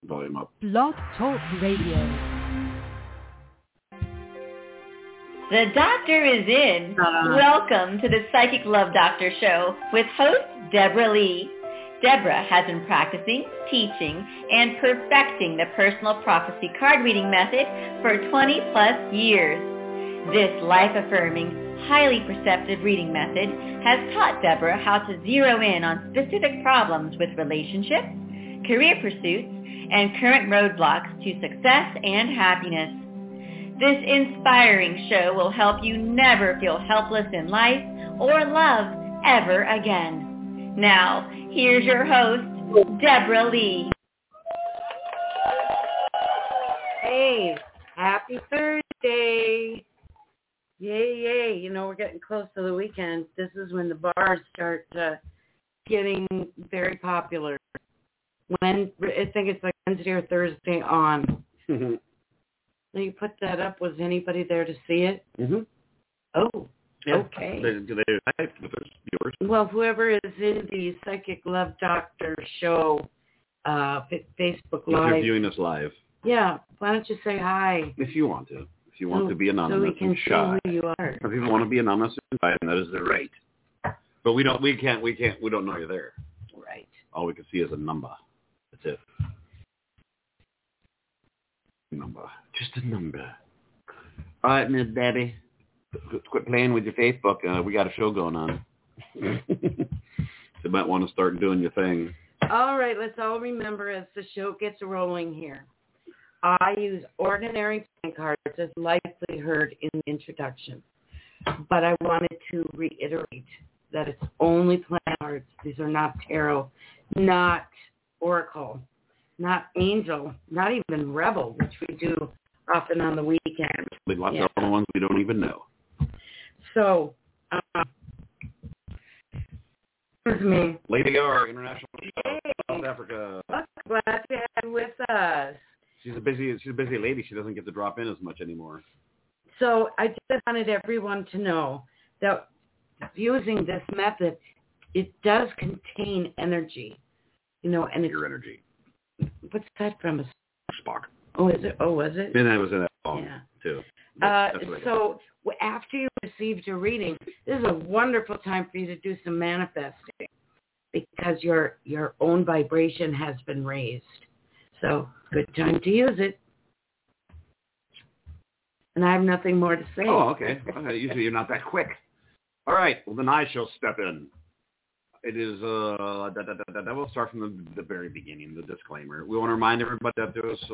volume up. Blog Talk Radio. The doctor is in. Welcome to the Psychic Love Doctor Show with host Deborah Lee. Deborah has been practicing, teaching, and perfecting the personal prophecy card reading method for 20 plus years. This life-affirming, highly perceptive reading method has taught Deborah how to zero in on specific problems with relationships, career pursuits, and current roadblocks to success and happiness. This inspiring show will help you never feel helpless in life or love ever again. Now, here's your host, Deborah Lee. Hey, happy Thursday. Yay, yay. You know, we're getting close to the weekend. This is when the bars start getting very popular. I think it's like Wednesday or Thursday on. Mm-hmm. So you put that up. Was anybody there to see it? Mm-hmm. Oh, yeah. Okay. Do they type with yours? Well, whoever is in the Psychic Love Doctor show, Facebook Live. If you're viewing us live. Yeah. Why don't you say hi? If you want to. If you want to be anonymous so we can and shy. see who you are. If people want to be anonymous and shy, and that is their right. But we don't know you're there. Right. All we can see is a number. That's it. Number. Just a number. All right, Miss Debbie. Quit playing with your Facebook. We got a show going on. You might want to start doing your thing. All right, let's all remember as the show gets rolling here. I use ordinary playing cards as likely heard in the introduction. But I wanted to reiterate that it's only playing cards. These are not tarot, not oracle, not angel, not even rebel, which we do often on the weekend. Lots of other ones we don't even know. So, excuse me. Lady R, International South Africa. Glad to have you with us. She's a busy lady. She doesn't get to drop in as much anymore. So I just wanted everyone to know that using this method, it does contain energy, and it's your energy. What's that from? Spock. Oh, is it? Oh, was it? And I was in that song too. So after you received your reading, this is a wonderful time for you to do some manifesting because your own vibration has been raised. So good time to use it. And I have nothing more to say. Oh, okay. Usually you're not that quick. All right. Well, then I shall step in. It is, we'll start from the very beginning, the disclaimer. We want to remind everybody that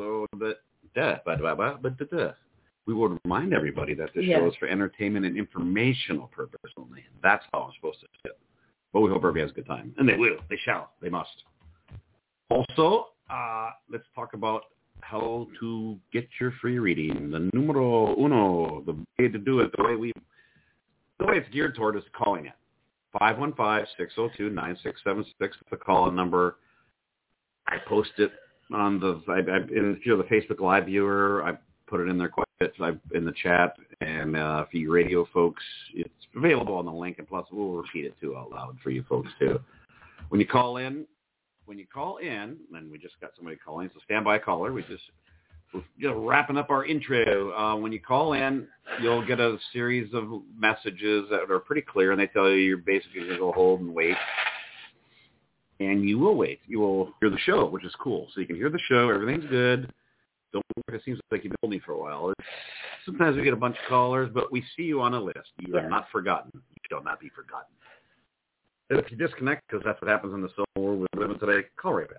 we would remind everybody that this show is for entertainment and informational purpose only. That's how I'm supposed to say it. But we hope everybody has a good time. And they will. They shall. They must. Also, let's talk about how to get your free reading. The numero uno, the way to do it, the way it's geared toward is calling it. 515-602-9676 is the call-in number. I post it on if you're the Facebook Live viewer, I put it in there quite a bit in the chat. And for you radio folks, it's available on the link. And plus, we'll repeat it too out loud for you folks too. When you call in, and we just got somebody calling, so standby caller. We're just wrapping up our intro. When you call in, you'll get a series of messages that are pretty clear, and they tell you you're basically going to go hold and wait. And you will wait. You will hear the show, which is cool. So you can hear the show. Everything's good. Don't worry. It seems like you've been holding for a while. Sometimes we get a bunch of callers, but we see you on a list. You are not forgotten. You shall not be forgotten. If you disconnect, because that's what happens in the cell world we're living today, call right back.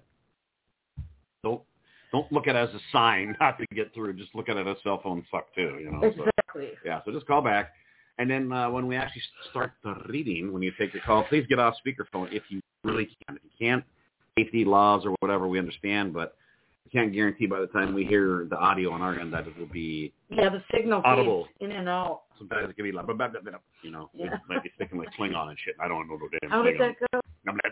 Don't look at it as a sign not to get through. Just look at it as cell phone suck too. Exactly. So just call back. And then when we actually start the reading, when you take your call, please get off speakerphone if you really can. If you can't, safety laws or whatever, we understand, but we can't guarantee by the time we hear the audio on our end that it will be the signal audible. In and out. Sometimes it can be like, we might be speaking like Klingon and shit. I don't know what damn How did that go?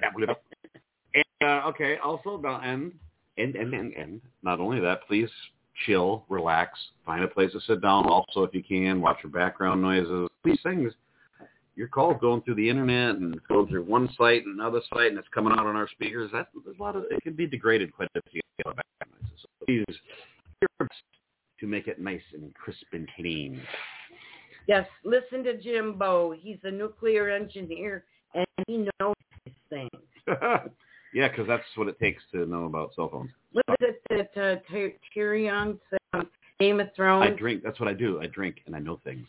And, okay, also, and not only that, please chill, relax, find a place to sit down. Also, if you can, watch your background noises. These things, your call's going through the internet and it's going through one site and another site and it's coming out on our speakers. There's a lot of, it can be degraded quite a bit if you get background noises. crisp and clean. Yes, listen to Jimbo. He's a nuclear engineer, and he knows these things. Yeah, because that's what it takes to know about cell phones. What is it that Tyrion said, Game of Thrones? I drink. That's what I do. I drink, and I know things.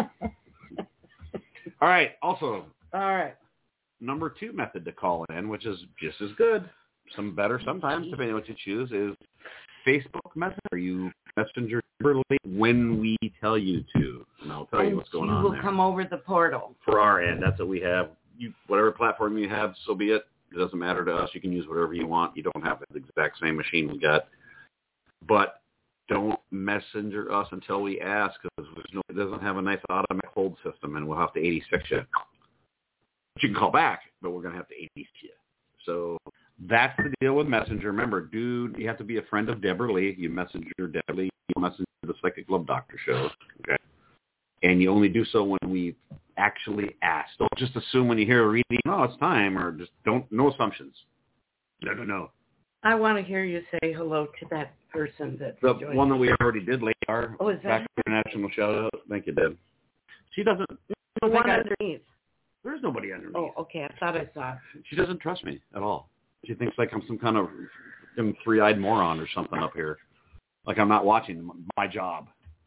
All right. Also, all right. Number 2 method to call in, which is just as good, some better sometimes, depending on what you choose, is Facebook Messenger. You messenger when we tell you to, and I'll tell you what's going on there. You will come over the portal. For our end, that's what we have. Whatever platform you have, so be it. It doesn't matter to us. You can use whatever you want. You don't have the exact same machine we got. But don't messenger us until we ask, because it doesn't have a nice automatic hold system, and we'll have to 86 you. But you can call back, but we're going to have to 86 you. So that's the deal with Messenger. Remember, you have to be a friend of Deborah Lee. You messenger Deborah Lee. You messenger the Psychic Love Doctor show. Okay. And you only do so when we actually ask. Don't just assume when you hear a reading, oh, it's time, or just no assumptions. No. I want to hear you say hello to that person that the one that we already did later. Oh, is that international shout out? Thank you, Deb. She doesn't. The one underneath. There's nobody underneath. Oh, okay. I thought I saw it. She doesn't trust me at all. She thinks like I'm some kind of three-eyed moron or something up here. Like I'm not watching my job.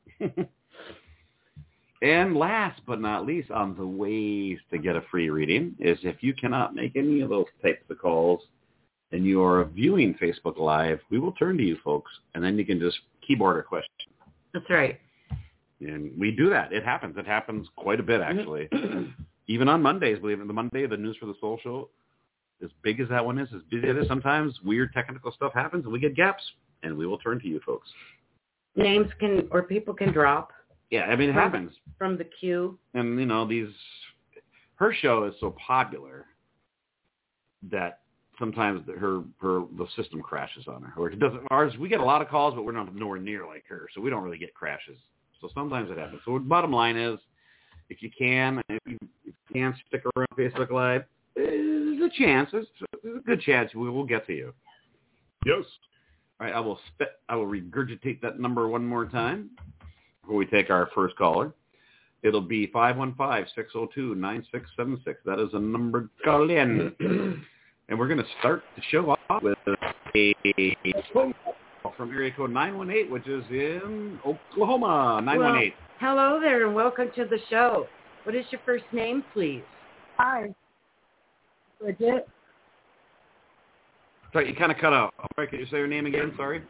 And last but not least, on the ways to get a free reading is if you cannot make any of those types of calls and you are viewing Facebook Live, we will turn to you folks, and then you can just keyboard a question. That's right. And we do that. It happens. It happens quite a bit, actually. Even on Mondays, believe it, the Monday, the News for the Soul show, as big as that one is, as busy as it is, sometimes weird technical stuff happens and we get gaps, and we will turn to you folks. Names people can drop. Yeah, I mean, it happens. From the queue. And, her show is so popular that sometimes the system crashes on her. Or it doesn't. Ours, we get a lot of calls, but we're not nowhere near like her, so we don't really get crashes. So sometimes it happens. So the bottom line is, if you can stick around Facebook Live, there's a chance. There's a good chance we will get to you. Yes. All right, I will regurgitate that number one more time before we take our first caller. It'll be 515-602-9676. That is a number to call in. And we're going to start the show off with a phone call from area code 918, which is in Oklahoma. 918. Well, hello there, and welcome to the show. What is your first name, please? Hi. Bridget. Sorry, you kind of cut out. All right, can you say your name again? Sorry.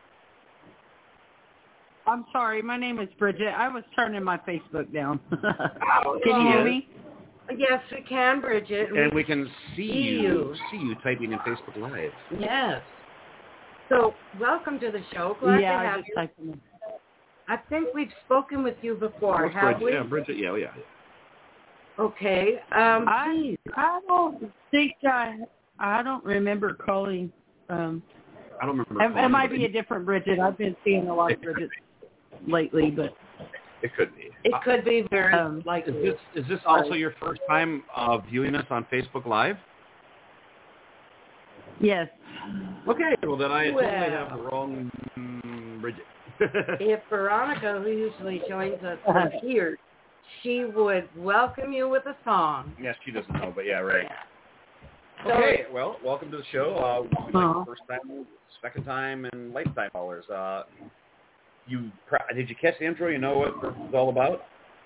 I'm sorry. My name is Bridget. I was turning my Facebook down. Can you hear me? Yes, we can, Bridget. And we can see you typing in Facebook Live. Yes. So, welcome to the show. Glad to have you. Typing. I think we've spoken with you before, have we? Yeah, Bridget. Yeah. Okay. I don't think I don't remember calling. I don't remember. It might be a different Bridget. I've been seeing a lot of Bridgets lately, but it could be. It could be very likely. Is this also your first time viewing us on Facebook Live? Yes. Okay. Well, then I totally have the wrong Bridget. If Veronica, who usually joins us, was here, she would welcome you with a song. Yes, she doesn't know, but yeah, right. Okay, well, welcome to the show. First time, second time, and lifetime callers. Did you catch the intro? You know what it's all about?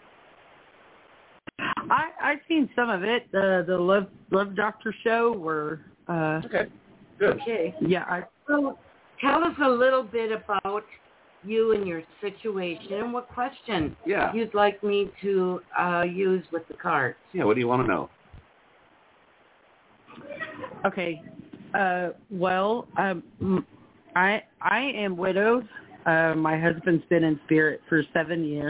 I've seen some of it. The Love Doctor show where. Okay. Good. Okay. Yeah. So tell us a little bit about you and your situation, and what question you'd like me to use with the cards. Yeah. What do you want to know? Okay. Well, I am widowed. My husband's been in spirit for 7 years,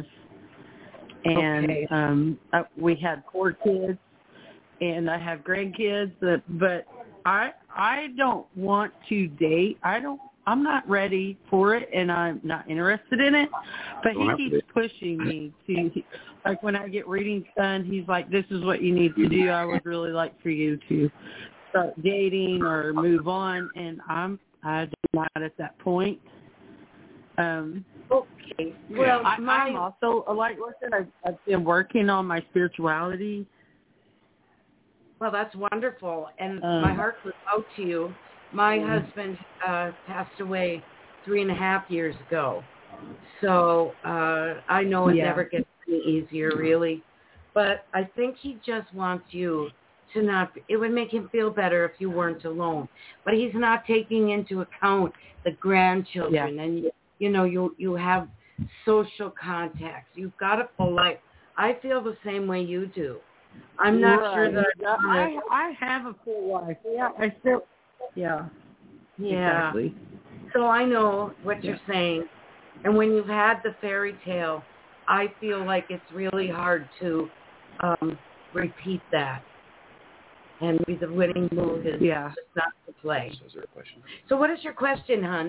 and we had 4 kids, and I have grandkids. But I don't want to date. I'm not ready for it, and I'm not interested in it. But he keeps pushing me to. Like when I get readings done, he's like, "This is what you need to do. I would really like for you to start dating or move on." And I'm not at that point. Okay. Well, I'm also a light worker. I've been working on my spirituality. Well, that's wonderful, and my heart goes out to you. My husband passed away 3.5 years ago, so I know it never gets any easier, really. But I think he just wants you to not. It would make him feel better if you weren't alone. But he's not taking into account the grandchildren, and you have social contacts. You've got a full life. I feel the same way you do. I'm not sure that I have a full life. Yeah, I still. Yeah. Exactly. So I know what you're saying, and when you've had the fairy tale, I feel like it's really hard to repeat that. And the winning move is just not to play. So is there a question? So what is your question, hon?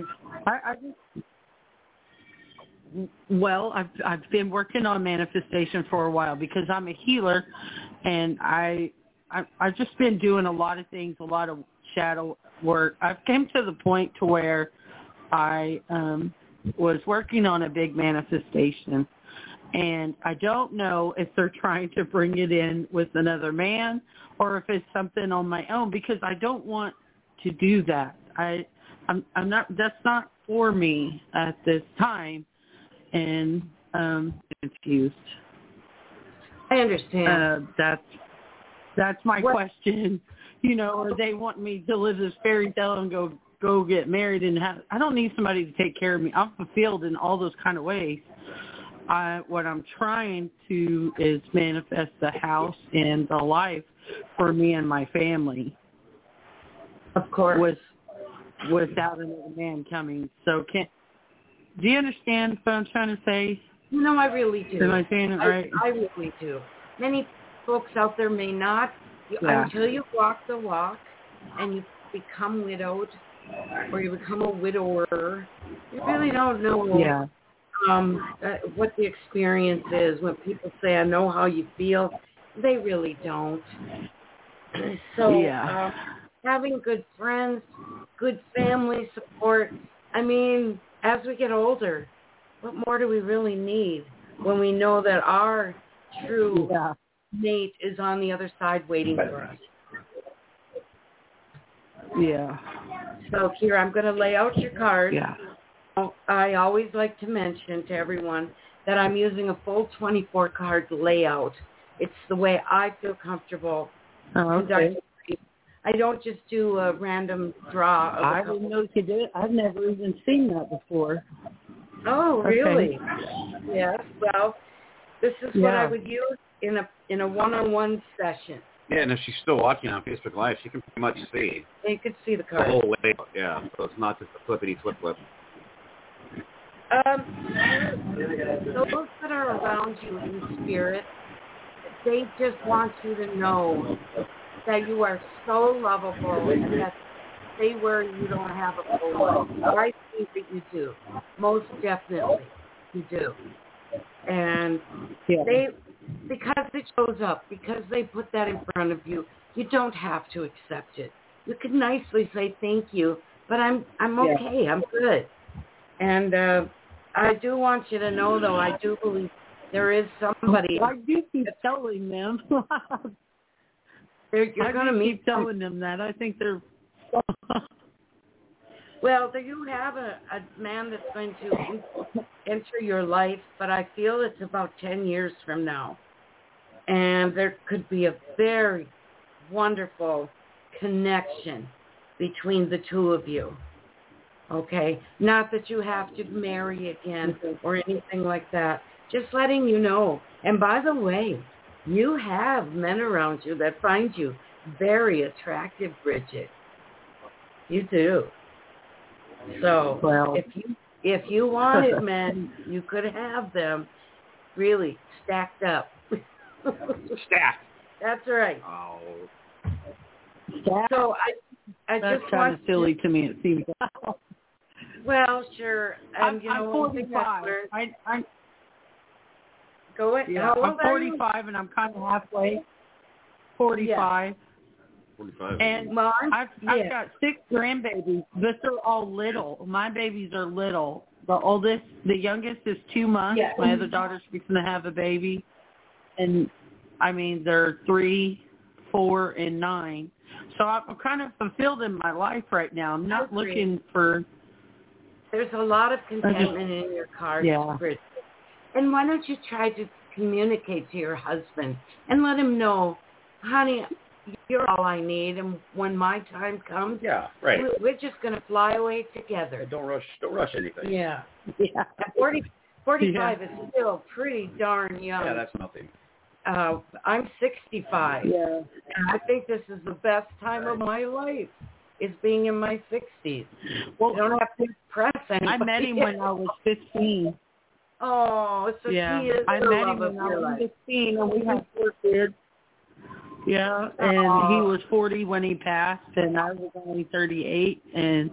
Well, I've been working on manifestation for a while because I'm a healer, and I've just been doing a lot of things, a lot of shadow work. I've came to the point to where I was working on a big manifestation, and I don't know if they're trying to bring it in with another man or if it's something on my own, because I don't want to do that. I'm not. That's not for me at this time. And confused. I understand. That's my question. Or they want me to live this fairy tale and go get married and I don't need somebody to take care of me. I'm fulfilled in all those kind of ways. What I'm trying to is manifest the house and the life for me and my family. Of course. Without another man coming. So do you understand what I'm trying to say? No, I really do. Am I saying it right? I really do. Many folks out there may not. Until you walk the walk and you become widowed or you become a widower, you really don't know what the experience is. When people say, I know how you feel, they really don't. So having good friends, good family support, as we get older, what more do we really need when we know that our true mate is on the other side waiting for us? Yeah. So, Kira, I'm going to lay out your cards. Yeah. I always like to mention to everyone that I'm using a full 24-card layout. It's the way I feel comfortable. Oh, okay. I don't just do a random draw. I didn't know you did. I've never even seen that before. Oh, really? Yes. Well, this is what I would use in a one-on-one session. Yeah, and if she's still watching on Facebook Live, she can pretty much see. You can see the card. The whole way. Yeah, so it's not just a flippity-flip. Those that are around you in spirit, they just want you to know that you are so lovable and that stay where you don't have a full life. I think that you do. Most definitely you do. And because it shows up, because they put that in front of you, you don't have to accept it. You could nicely say thank you, but I'm okay. I'm good. And I do want you to know, though, I do believe there is somebody. I do keep telling them. You're going to meet telling them that. I think they're... Well, you have a man that's going to enter your life, but I feel it's about 10 years from now. And there could be a very wonderful connection between the two of you. Okay? Not that you have to marry again or anything like that. Just letting you know. And by the way, you have men around you that find you very attractive, Bridget. You do. So if you wanted men, you could have them really stacked up. Stacked. That's right. Oh. Stacked? So I That's just kind of silly to me, it seems. Well, sure. I'm 45. Go ahead. Yeah, I'm 45 and I'm kind of halfway. 45. 45. And I've got 6 grandbabies, but they're all little. My babies are little. the youngest is 2 months. Yes. My other daughter's fixing to have a baby. And, I mean, they're 3, 4, and 9. So I'm kind of fulfilled in my life right now. I'm not looking for... There's a lot of contentment in your cards, Yeah. Bridget. And why don't you try to communicate to your husband and let him know, honey, you're all I need, and when my time comes, Yeah, right. we're just going to fly away together. Don't rush anything. Yeah. Yeah. 45 is still pretty darn young. Yeah, that's nothing. I'm 65. Yeah. And I think this is the best time of my life, is being in my 60s. Well, You don't have to impress anybody. I met him when I was 15. Oh, so Yeah, he is I the met love him of when I your was life. 15, and we had 4 kids. Yeah, and he was 40 when he passed, and I was only 38, and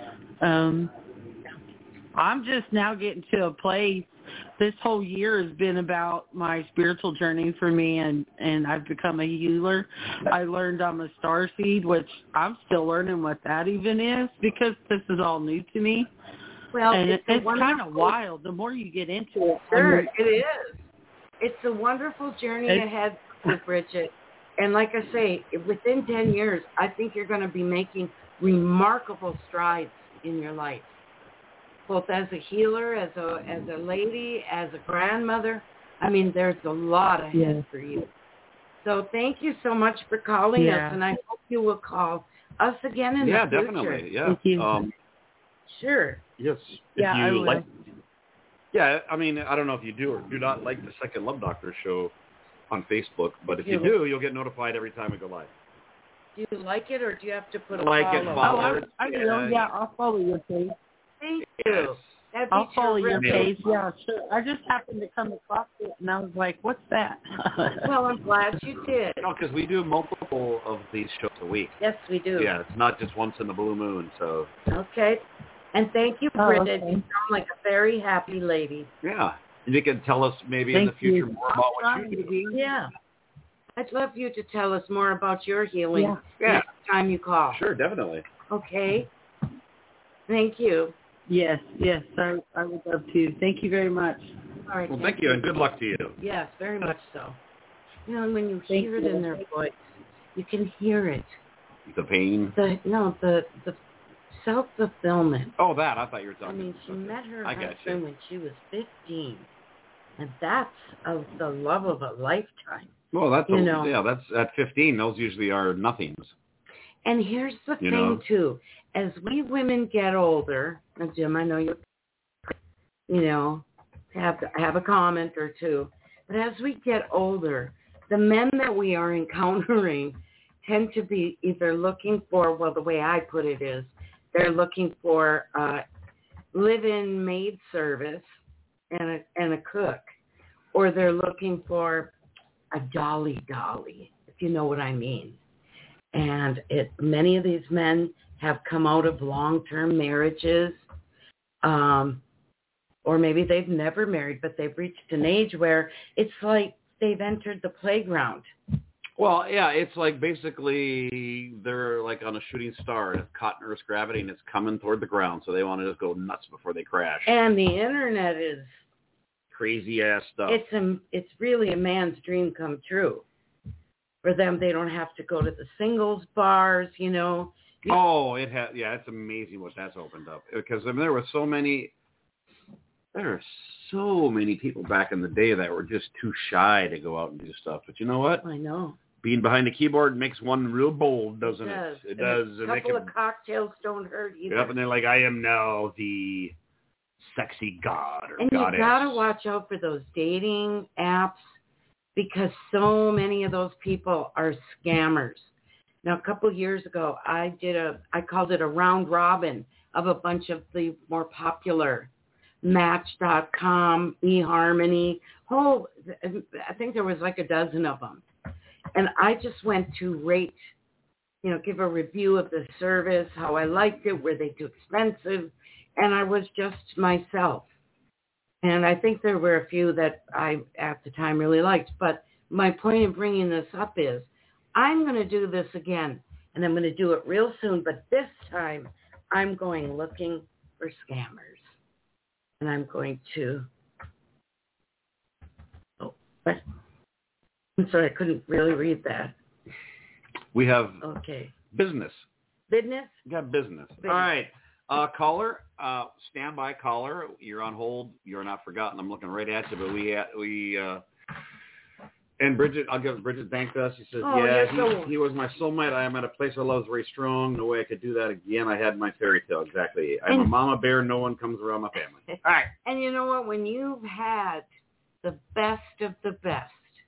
I'm just now getting to a place. This whole year has been about my spiritual journey for me, and I've become a healer. I learned I'm a starseed, which I'm still learning what that even is, because this is all new to me. Well, And it's kind of wild. The more you get into it. Sure, it is. It's a wonderful journey ahead for Bridget. And like I say, within 10 years, I think you're going to be making remarkable strides in your life, both as a healer, as a lady, as a grandmother. I mean, there's a lot ahead for you. So thank you so much for calling us, and I hope you will call us again in the future. Yeah, definitely. Yeah. Thank you. Sure. Yes. Yeah, I will. Yeah, I mean, I don't know if you do or do not like the Second Love Doctor show on Facebook, but if you do, you'll get notified every time we go live. Do you like it, or do you have to put a Like it, follow? I will. Yeah, I'll follow your page. Thank you. That'd be I'll follow your terrific. page. Yeah, sure. I just happened to come across it, and I was like, "What's that?" Well, I'm glad you did. No, because we do multiple of these shows a week. Yes, we do. Yeah, it's not just once in the blue moon. So. Okay. And thank you, Oh, Bridget. okay. You sound like a very happy lady. Yeah, and you can tell us maybe in the future more about what you do. Yeah. I'd love you to tell us more about your healing next time you call. Sure, definitely. Okay. Thank you. Yes, I would love to. Thank you very much. All right. Well, thank you, and good luck to you. Yes, very much so. You know, when you hear it in their voice, you can hear it. The pain? The self-fulfillment. Oh, that. I thought you were talking I mean, she about met her I got husband you. when she was 15. And that's the love of a lifetime. Well, that's know. yeah. That's at 15. Those usually are nothings. And here's the You thing, know. too. As we women get older, and Jim, I know you have a comment or two, but as we get older, the men that we are encountering tend to be either looking for, well, the way I put it is, they're looking for live-in maid service and a cook, or they're looking for a dolly, if you know what I mean. And many of these men have come out of long-term marriages, or maybe they've never married, but they've reached an age where it's like they've entered the playground. Well, yeah, it's like basically they're like on a shooting star and it's caught in Earth's gravity and it's coming toward the ground, so they want to just go nuts before they crash. And the internet is crazy ass stuff. It's really a man's dream come true. For them, they don't have to go to the singles bars, you know. Oh, it's amazing what that's opened up, because I mean there are so many people back in the day that were just too shy to go out and do stuff. But you know what? I know. Being behind the keyboard makes one real bold, doesn't it? It does. A couple of cocktails don't hurt either. Yep, and they're like, I am now the sexy god or and goddess. You gotta watch out for those dating apps, because so many of those people are scammers. Now, a couple of years ago, I called it a round robin of a bunch of the more popular Match.com, eHarmony, I think there was like a dozen of them. And I just went to rate, give a review of the service, how I liked it, were they too expensive, and I was just myself. And I think there were a few that I, at the time, really liked. But my point in bringing this up is I'm going to do this again, and I'm going to do it real soon. But this time, I'm going looking for scammers. And I'm going to... Oh, what? I'm sorry, I couldn't really read that. We have business. Business? We got business. All right. Caller, standby caller. You're on hold. You're not forgotten. I'm looking right at you, but we and Bridget, I'll give Bridget thanked us. She says, he was my soulmate. I am at a place where love is very strong. No way I could do that again. I had my fairy tale. Exactly. I'm a mama bear. No one comes around my family. All right. And you know what? When you've had the best of the best,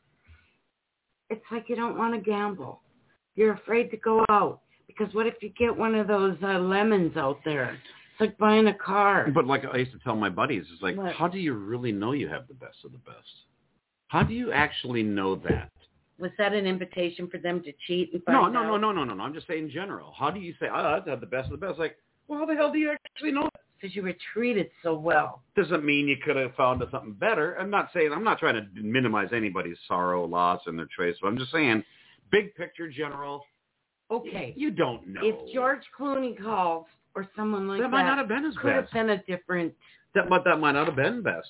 it's like you don't want to gamble. You're afraid to go out. Because what if you get one of those lemons out there? It's like buying a car. But like I used to tell my buddies, it's like, how do you really know you have the best of the best? How do you actually know that? Was that an invitation for them to cheat and find No. out? I'm just saying in general. How do you say, I've had the best of the best? Like, well, how the hell do you actually know that? Because you were treated so well. Doesn't mean you could have found something better. I'm not trying to minimize anybody's sorrow, loss, and their choice. But I'm just saying, big picture, general. Okay. You don't know. If George Clooney calls or someone like that, might not have been his could best. have been a different. That might not have been best.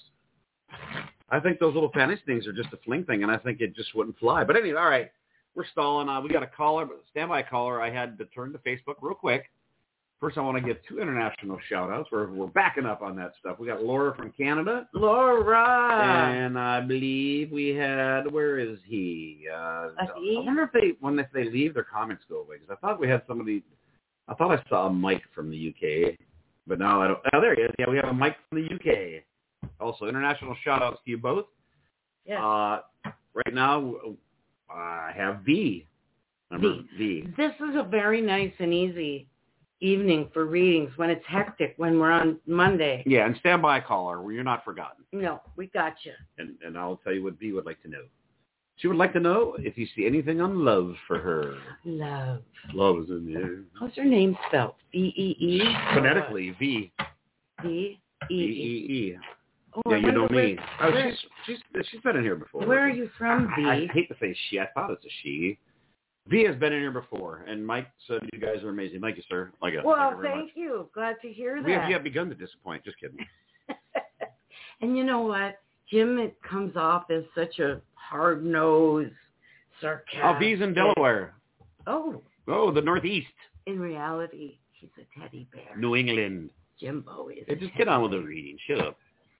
I think those little fantasy things are just a fling thing, and I think it just wouldn't fly. But anyway, all right, we're stalling. We got a caller, standby caller. I had to turn to Facebook real quick. First, I want to give 2 international shout-outs. We're backing up on that stuff. We got Laura from Canada. Laura! And I believe we had, where is he? I wonder if they leave, their comments go away. Because I thought we had somebody, I thought I saw a Mike from the UK. But now I don't. Oh, there he is. Yeah, we have a Mike from the UK. Also, international shout-outs to you both. Yes. Right now, I have V. V. This is a very nice and easy evening for readings when it's hectic, when we're on Monday. Yeah, and standby caller, where you're not forgotten. No, we got you. And I'll tell you what V would like to know. She would like to know if you see anything on love for her. Love. Love is in the air. How's her name spelled? V-E-E? Phonetically, V. V-E-E. V-E-E. Oh, yeah, you know me. Where, she's been in here before. Where are you from, V? I hate to say she. I thought it's a she. V has been in here before, and Mike said you guys are amazing. Thank you, sir. Well, thank you. Glad to hear that. We have begun to disappoint. Just kidding. And you know what? Jim, it comes off as such a hard-nosed, sarcastic. Oh, V's in Delaware. Oh, the Northeast. in reality, he's a teddy bear. New England. Jimbo is. Hey, just get on with the reading. Shut up.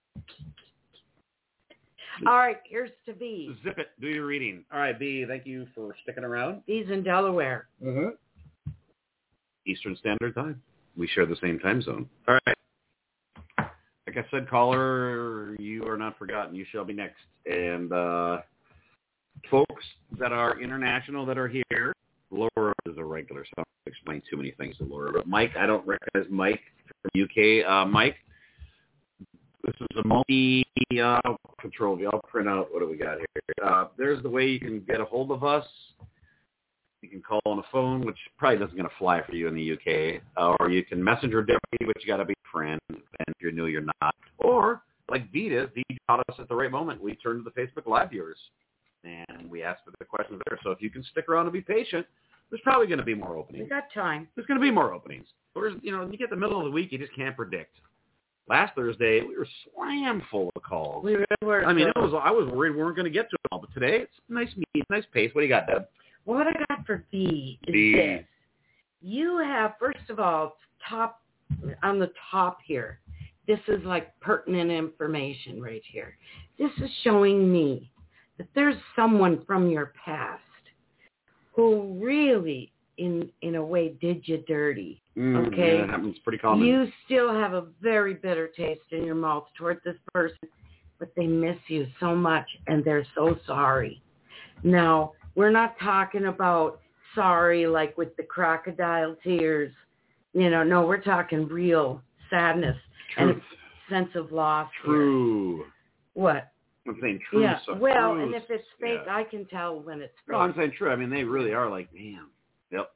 All right, here's to V. Zip it. Do your reading. All right, V, thank you for sticking around. V's in Delaware. Mm-hmm. Eastern Standard Time. We share the same time zone. All right. Like I said, caller, you are not forgotten. You shall be next. And folks that are international that are here, Laura is a regular, so I don't explain too many things to Laura. But Mike, I don't recognize Mike from UK. Mike, this is a multi-control. I'll print out what do we got here. There's the way you can get a hold of us. You can call on a phone, which probably doesn't going to fly for you in the UK. Or you can messenger Debbie, which you got to be a friend. And if you're new, you're not. Or, like Vita caught us at the right moment. We turned to the Facebook Live viewers, and we asked for the questions there. So if you can stick around and be patient, there's probably going to be more openings. We got time. There's going to be more openings. But when you get the middle of the week, you just can't predict. Last Thursday, we were slam full of calls. We really were. I mean, I was worried we weren't going to get to it all. But today, it's nice pace. What do you got, Deb? What I got for V is this. You have, first of all, on the top here, this is like pertinent information right here. This is showing me that there's someone from your past who really, in a way, did you dirty. Okay? Yeah, that happens pretty common. You still have a very bitter taste in your mouth toward this person, but they miss you so much, and they're so sorry. Now, we're not talking about sorry like with the crocodile tears. No, we're talking real sadness and a sense of loss. True. Here. What? I'm saying true. Yeah. Well, true. And if it's fake, I can tell when it's fake. No, I'm saying true. I mean, they really are like, man. Yep.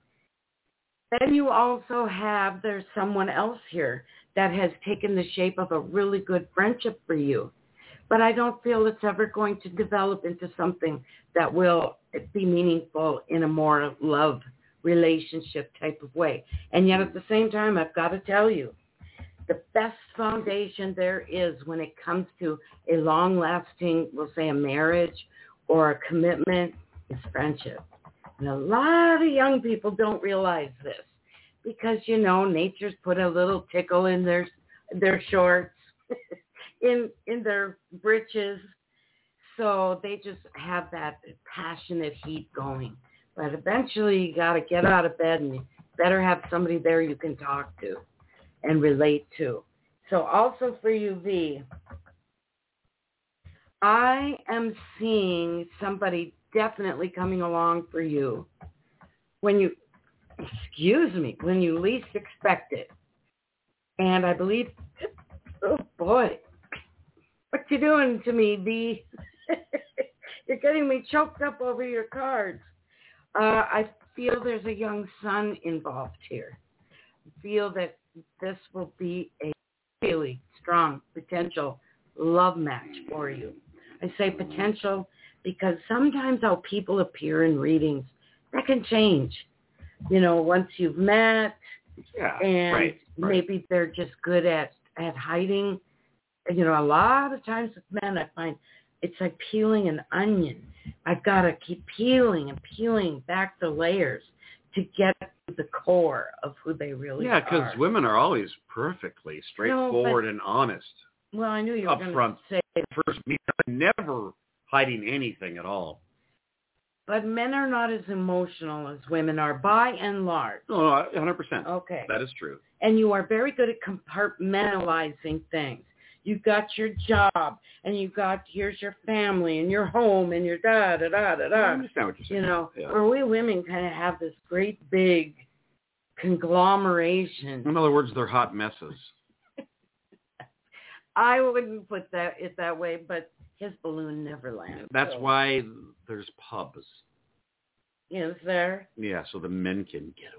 Then you also have, there's someone else here that has taken the shape of a really good friendship for you. But I don't feel it's ever going to develop into something that will be meaningful in a more love relationship type of way. And yet at the same time, I've got to tell you the best foundation there is when it comes to a long-lasting, we'll say a marriage or a commitment, is friendship. And a lot of young people don't realize this because, nature's put a little tickle in their shorts, in their britches. So they just have that passionate heat going. But eventually you got to get out of bed and you better have somebody there you can talk to and relate to. So also for you, V, I am seeing somebody definitely coming along for you when you least expect it. And I believe, oh boy, what you doing to me, V? You're getting me choked up over your cards. I feel there's a young son involved here. I feel that this will be a really strong potential love match for you. I say potential because sometimes how people appear in readings, that can change. Once you've met, and maybe they're just good at hiding. A lot of times with men, I find it's like peeling an onion. I've got to keep peeling and peeling back the layers to get to the core of who they really are. Yeah, because women are always perfectly straightforward and honest. Well, I knew you were going to say first meet, never hiding anything at all. But men are not as emotional as women are, by and large. No, 100%. Okay. That is true. And you are very good at compartmentalizing things. You've got your job, and here's your family, and your home, and your da-da-da-da-da. I understand what you're saying. Where we women kind of have this great big conglomeration. In other words, they're hot messes. I wouldn't put it that way, but his balloon never landed. That's why there's pubs. Is there? Yeah, so the men can get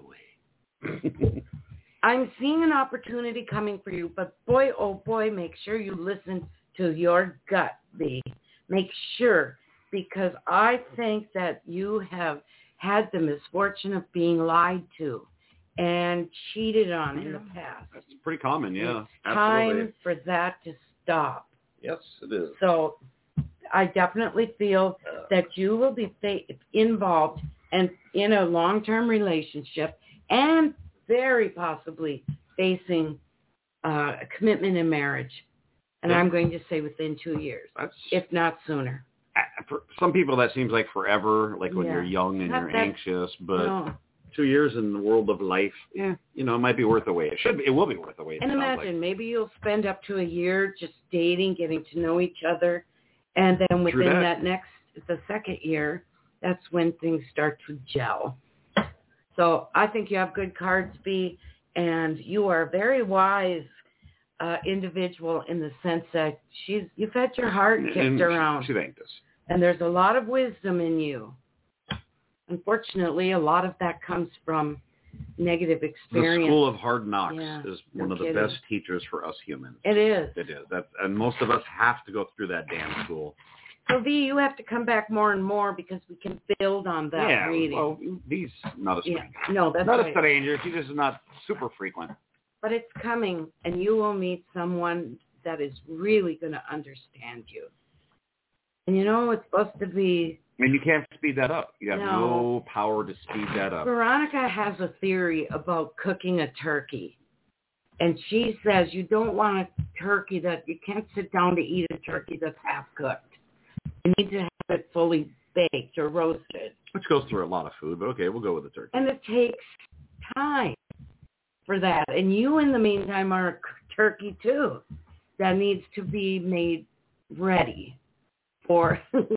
away. I'm seeing an opportunity coming for you, but boy, oh boy, make sure you listen to your gut, V. Make sure, because I think that you have had the misfortune of being lied to and cheated on in the past. That's pretty common, yeah. It's time for that to stop. Yes, it is. So I definitely feel that you will be involved and in a long-term relationship and very possibly facing a commitment in marriage. And I'm going to say within 2 years, if not sooner. For some people, that seems like forever, like when you're young and you're anxious. But 2 years in the world of life, it might be worth the wait. It will be worth the wait. And imagine, maybe you'll spend up to a year just dating, getting to know each other. And then within the second year, that's when things start to gel. So I think you have good cards, B, and you are a very wise individual in the sense that you've had your heart kicked around. She's anxious. And there's a lot of wisdom in you. Unfortunately, a lot of that comes from negative experience. The school of hard knocks is one of the best teachers for us humans. It is. It is. And most of us have to go through that damn school. So, V, you have to come back more and more because we can build on that reading. Well, V's not a stranger. No, that's not right. a stranger. She's just not super frequent. But it's coming, and you will meet someone that is really going to understand you. And it's supposed to be... And you can't speed that up. You have no power to speed that up. Veronica has a theory about cooking a turkey. And she says you don't want a turkey you can't sit down to eat a turkey that's half cooked. You need to have it fully baked or roasted. Which goes through a lot of food, but okay, we'll go with the turkey. And it takes time for that. And you, in the meantime, are a turkey, too, that needs to be made ready for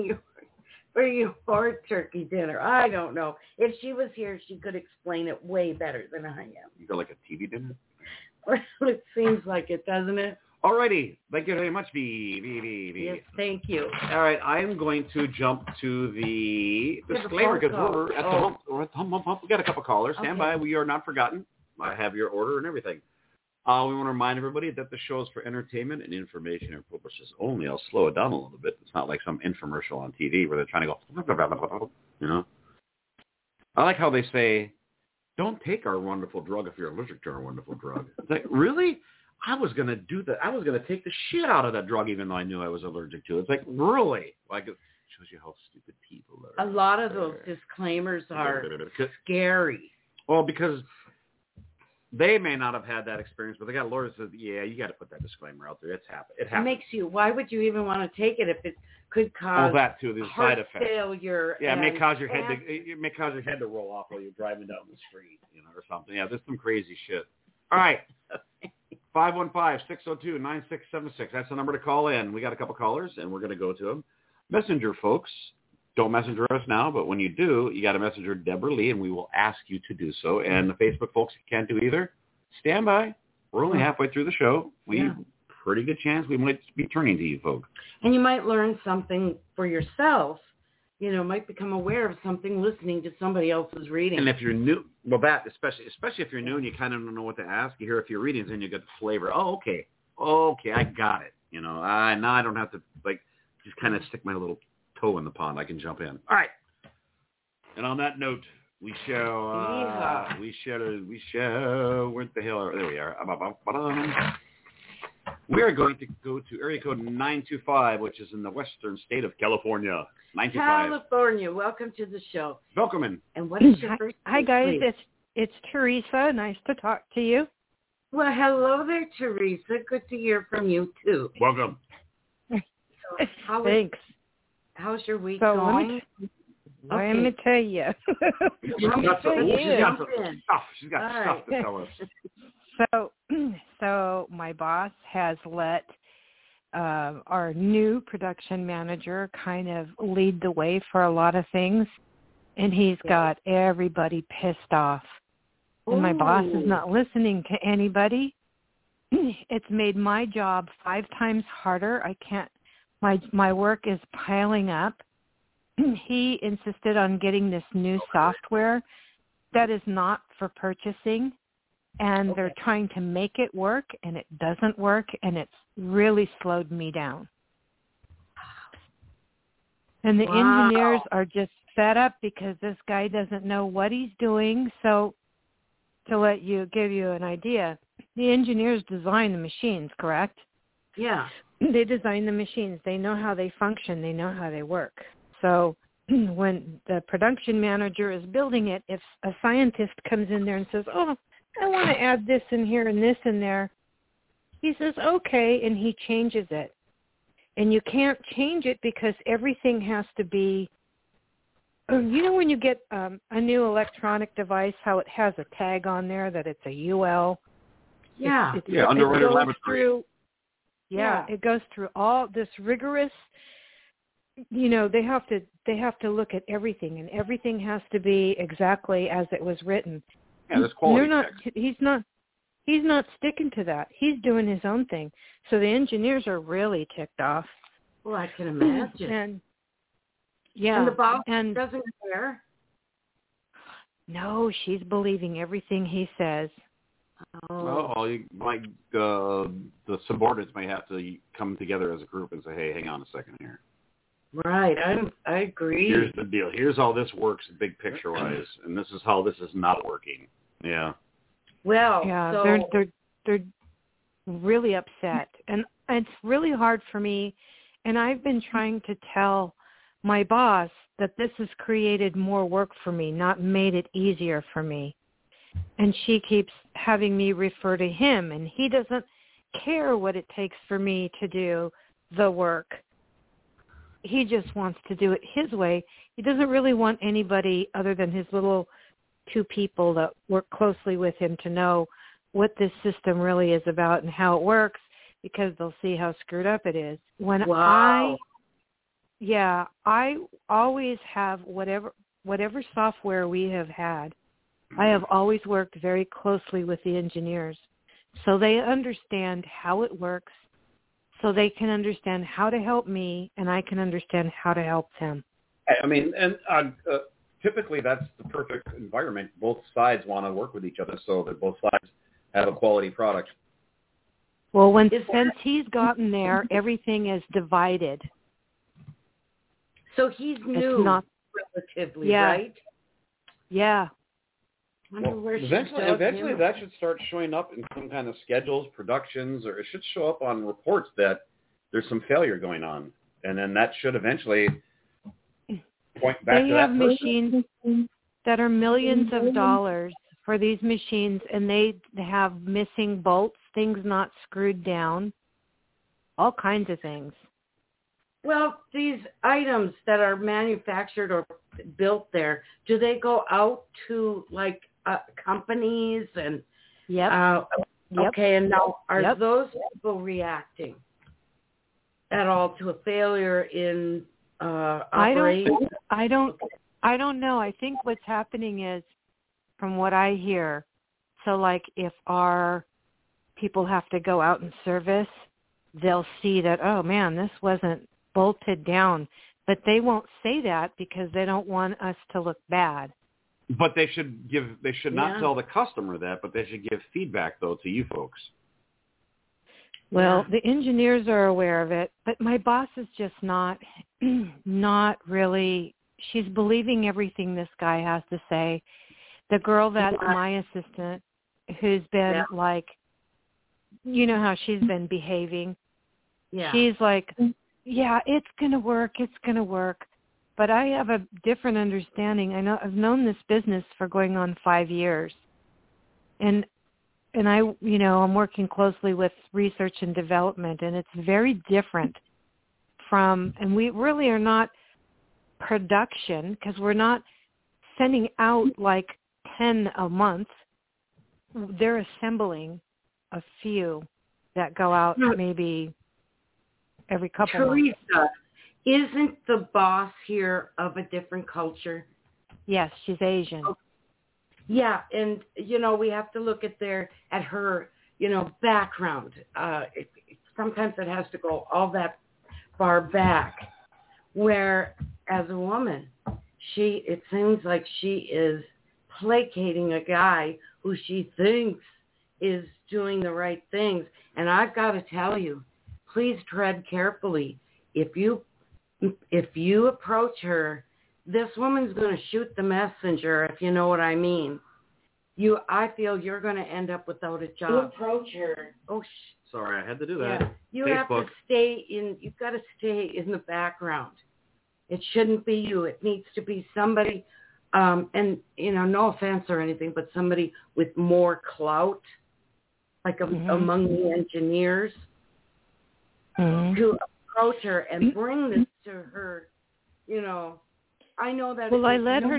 your turkey dinner. I don't know. If she was here, she could explain it way better than I am. You got like a TV dinner? It seems like it, doesn't it? Alrighty. Thank you very much, V. Yes, thank you. All right, I'm going to jump to the disclaimer because we're at the hump. We got a couple callers. Stand by. We are not forgotten. I have your order and everything. We want to remind everybody that the show is for entertainment and information purposes only. I'll slow it down a little bit. It's not like some infomercial on TV where they're trying to go, I like how they say, don't take our wonderful drug if you're allergic to our wonderful drug. It's like, really? I was going to do that. I was going to take the shit out of that drug even though I knew I was allergic to it. It's like, really? Like, it shows you how stupid people are. A lot of those disclaimers are scary. Well, because they may not have had that experience, but they got lawyers that said, yeah, you got to put that disclaimer out there. It's happened. It happens. Why would you even want to take it if it could cause that too, the heart side effects. failure? Yeah, it may cause your head to roll off while you're driving down the street, or something. Yeah, there's some crazy shit. All right. 515-602-9676. That's the number to call in. We got a couple callers, and we're going to go to them. Messenger folks, don't messenger us now, but when you do, you got to messenger Deborah Lee, and we will ask you to do so. And the Facebook folks can't do either. Stand by. We're only halfway through the show. Pretty good chance we might be turning to you folks. And you might learn something for yourself. Might become aware of something listening to somebody else's reading. And if you're new, well, that especially if you're new and you kind of don't know what to ask, you hear a few readings and you get the flavor. Oh, okay, I got it. Now I don't have to just kind of stick my little toe in the pond. I can jump in. All right. And on that note, we shall. Where the hell are? There we are. We are going to go to area code 925, which is in the western state of California. 925. California, welcome to the show. Welcome in. And what is your first name? Hi, guys. It's Teresa. Nice to talk to you. Well, hello there, Teresa. Good to hear from you, too. Welcome. Thanks. How's your week going? Let me tell you. She's got stuff to tell us. So my boss has let our new production manager kind of lead the way for a lot of things, and he's got everybody pissed off. And my boss is not listening to anybody. It's made my job 5 times harder. I can't. My work is piling up. He insisted on getting this new software that is not for purchasing. And they're trying to make it work, and it doesn't work, and it's really slowed me down. And the engineers are just fed up because this guy doesn't know what he's doing. So to give you an idea, the engineers design the machines, correct? Yeah. They design the machines. They know how they function. They know how they work. So when the production manager is building it, if a scientist comes in there and says, I want to add this in here and this in there, he says, okay, and he changes it. And you can't change it because everything has to be, when you get a new electronic device, how it has a tag on there that it's a UL? Yeah. Underwriter Laboratory. It goes through all this rigorous, they have to look at everything, and everything has to be exactly as it was written. Yeah, there's quality checks. He's not sticking to that. He's doing his own thing. So the engineers are really ticked off. Well, I can imagine. And the boss doesn't care? No, she's believing everything he says. The subordinates may have to come together as a group and say, hey, hang on a second here. Right, I agree. Here's the deal. Here's how this works big picture-wise, and this is how this is not working. Yeah. Well, they're really upset, and it's really hard for me. And I've been trying to tell my boss that this has created more work for me, not made it easier for me. And she keeps having me refer to him, and he doesn't care what it takes for me to do the work. He just wants to do it his way. He doesn't really want anybody other than his little 2 people that work closely with him to know what this system really is about and how it works, because they'll see how screwed up it is. I always have whatever software we have had, I have always worked very closely with the engineers so they understand how it works, so they can understand how to help me, and I can understand how to help them. I mean, and typically that's the perfect environment. Both sides want to work with each other so that both sides have a quality product. Well, since he's gotten there, everything is divided. So he's new, relatively, right? Yeah. Eventually that should start showing up in some kind of schedules, productions, or it should show up on reports that there's some failure going on. And then that should eventually point back to that person. They have machines that are millions of dollars for these machines, and they have missing bolts, things not screwed down, all kinds of things. Well, these items that are manufactured or built there, do they go out to like companies and? Yep. Okay, and now are those people reacting at all to a failure in operation? I don't know. I think what's happening is, from what I hear, so like if our people have to go out and service, they'll see that, oh man, this wasn't bolted down, but they won't say that because they don't want us to look bad. But they should not tell the customer that, but they should give feedback though to you folks. Well, the engineers are aware of it, but my boss is just not really, she's believing everything this guy has to say. The girl that's my assistant, who's been like, you know how she's been behaving. Yeah. She's like, yeah, it's going to work. But I have a different understanding. I've known this business for going on 5 years. And I, I'm working closely with research and development, and it's very different from, and we really are not production because we're not sending out like 10 a month. They're assembling a few that go out maybe every couple months. Teresa, isn't the boss here of a different culture? Yes, she's Asian. Okay. Yeah, and we have to look at her background. Sometimes it has to go all that far back. Where as a woman, it seems like she is placating a guy who she thinks is doing the right things. And I've got to tell you, please tread carefully. If you approach her, this woman's going to shoot the messenger, if you know what I mean. I feel you're going to end up without a job. You approach her. Oh, sorry, I had to do that. Yeah. You've got to stay in the background. It shouldn't be you. It needs to be somebody, and no offense or anything, but somebody with more clout, like among the engineers, to approach her and bring this to her. I know that. Well, I let her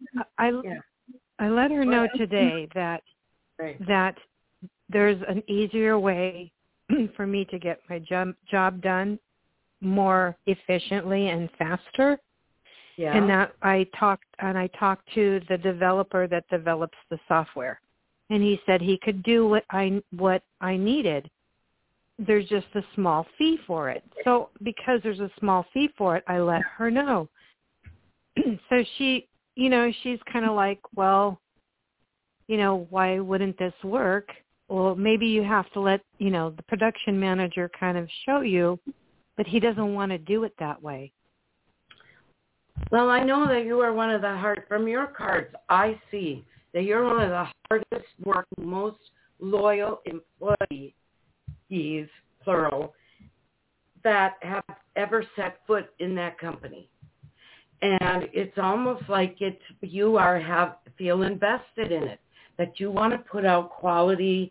know today that that there's an easier way for me to get my job done more efficiently and faster. Yeah. And that I talked to the developer that develops the software, and he said he could do what I needed. There's just a small fee for it. So because there's a small fee for it, I let her know. So she, she's kind of like, well, why wouldn't this work? Well, maybe you have to let, the production manager kind of show you, but he doesn't want to do it that way. Well, I know that you are one of from your cards, I see that you're one of the hardest working, most loyal employees, plural, that have ever set foot in that company. And it's almost like you feel invested in it, that you want to put out quality,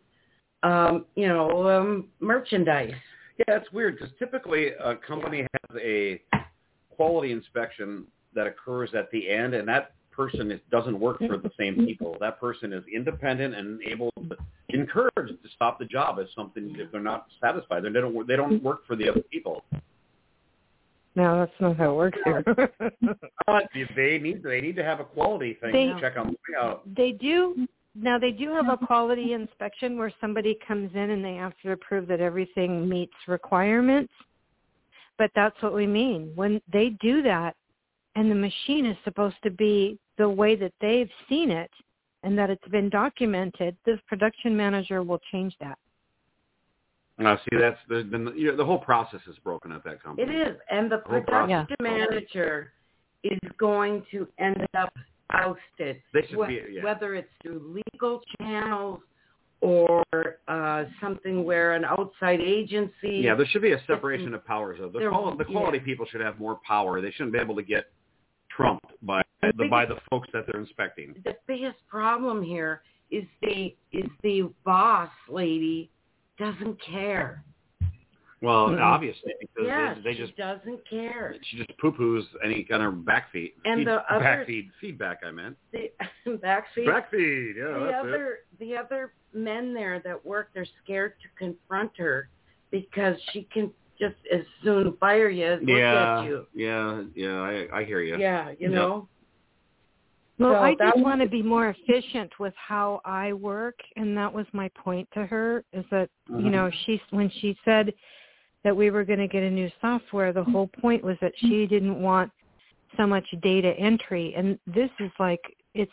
merchandise. Yeah, it's weird because typically a company has a quality inspection that occurs at the end, and that person doesn't work for the same people. That person is independent and able to encourage to stop the job if they're not satisfied. They don't work for the other people. No, that's not how it works here. They need to have a quality thing to check on the way out. They do. Now, they do have a quality inspection where somebody comes in and they have to prove that everything meets requirements. But that's what we mean. When they do that and the machine is supposed to be the way that they've seen it and that it's been documented, this production manager will change that. See, that's the whole process is broken at that company. It is, and the production manager is going to end up ousted. They should be, whether it's through legal channels or something where an outside agency. Yeah, there should be a separation of powers. Though. The quality yeah. people should have more power. They shouldn't be able to get trumped by the folks that they're inspecting. The biggest problem here is the boss lady doesn't care. Well, obviously, because they she just doesn't care. She just poo-poos any kind of backfeed. And Feedback, I meant. The backfeed. Backfeed, yeah. The other men there that work, they're scared to confront her because she can just as soon fire you as look at you. Yeah, I hear you. Yeah, you know. Well, So I just want to be more efficient with how I work, and that was my point to her, is that, you know, when she said that we were going to get a new software, the whole point was that she didn't want so much data entry, and this is like, it's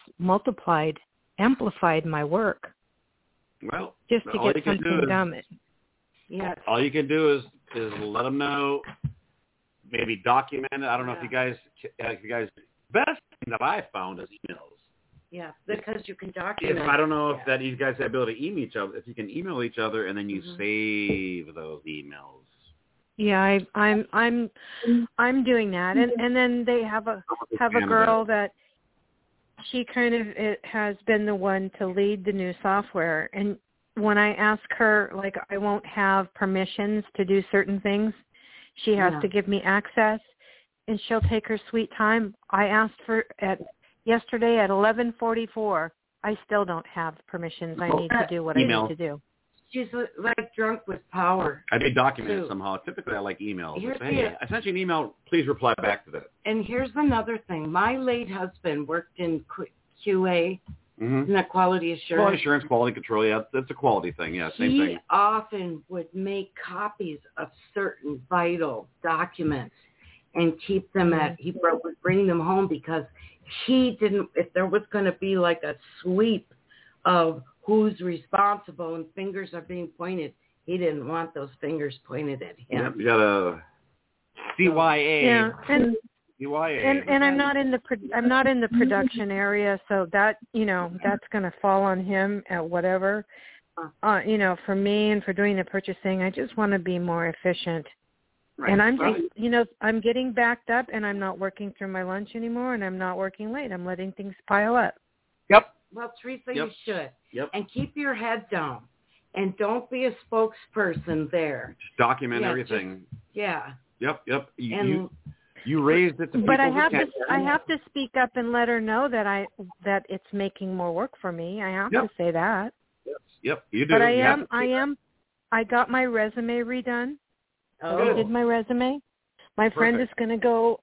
amplified my work. Well, just to get something done. Yes. All you can do is let them know, maybe document it. I don't know if you guys, best thing that I found is emails. Yeah, because you can document. I don't know if that you guys have the ability to email each other. If you can email each other and then you save those emails. Yeah, I'm doing that, and then they have a girl that she kind of has been the one to lead the new software, and when I ask her, like, I won't have permissions to do certain things, she has to give me access, and she'll take her sweet time. I asked for yesterday at 11:44. I still don't have permissions. I need to do what I need to do. She's like drunk with power. I did document it somehow. Typically, I like emails. Hey, I sent you an email. Please reply back to that. And here's another thing. My late husband worked in QA, isn't that quality assurance? Quality assurance, quality control. Yeah, that's a quality thing. Yeah, same thing. He often would make copies of certain vital documents and keep them would bring them home because he didn't, if there was going to be like a sweep of who's responsible and fingers are being pointed, he didn't want those fingers pointed at him. Yep, you got a CYA. Yeah, and CYA. And I'm not in the production area, so that, you know, that's going to fall on him at whatever. You know, for me and for doing the purchasing, I just want to be more efficient. Right. And I'm just, you know, I'm getting backed up, and I'm not working through my lunch anymore, and I'm not working late. I'm letting things pile up. Yep. Well, Teresa, you should. Yep. And keep your head down, and don't be a spokesperson there. Just document everything. Yeah. Yep. You raised it to people. But I have to speak up and let her know that it's making more work for me. I have to say that. Yep, you do. But I got my resume redone. I did my resume. My friend is going to go.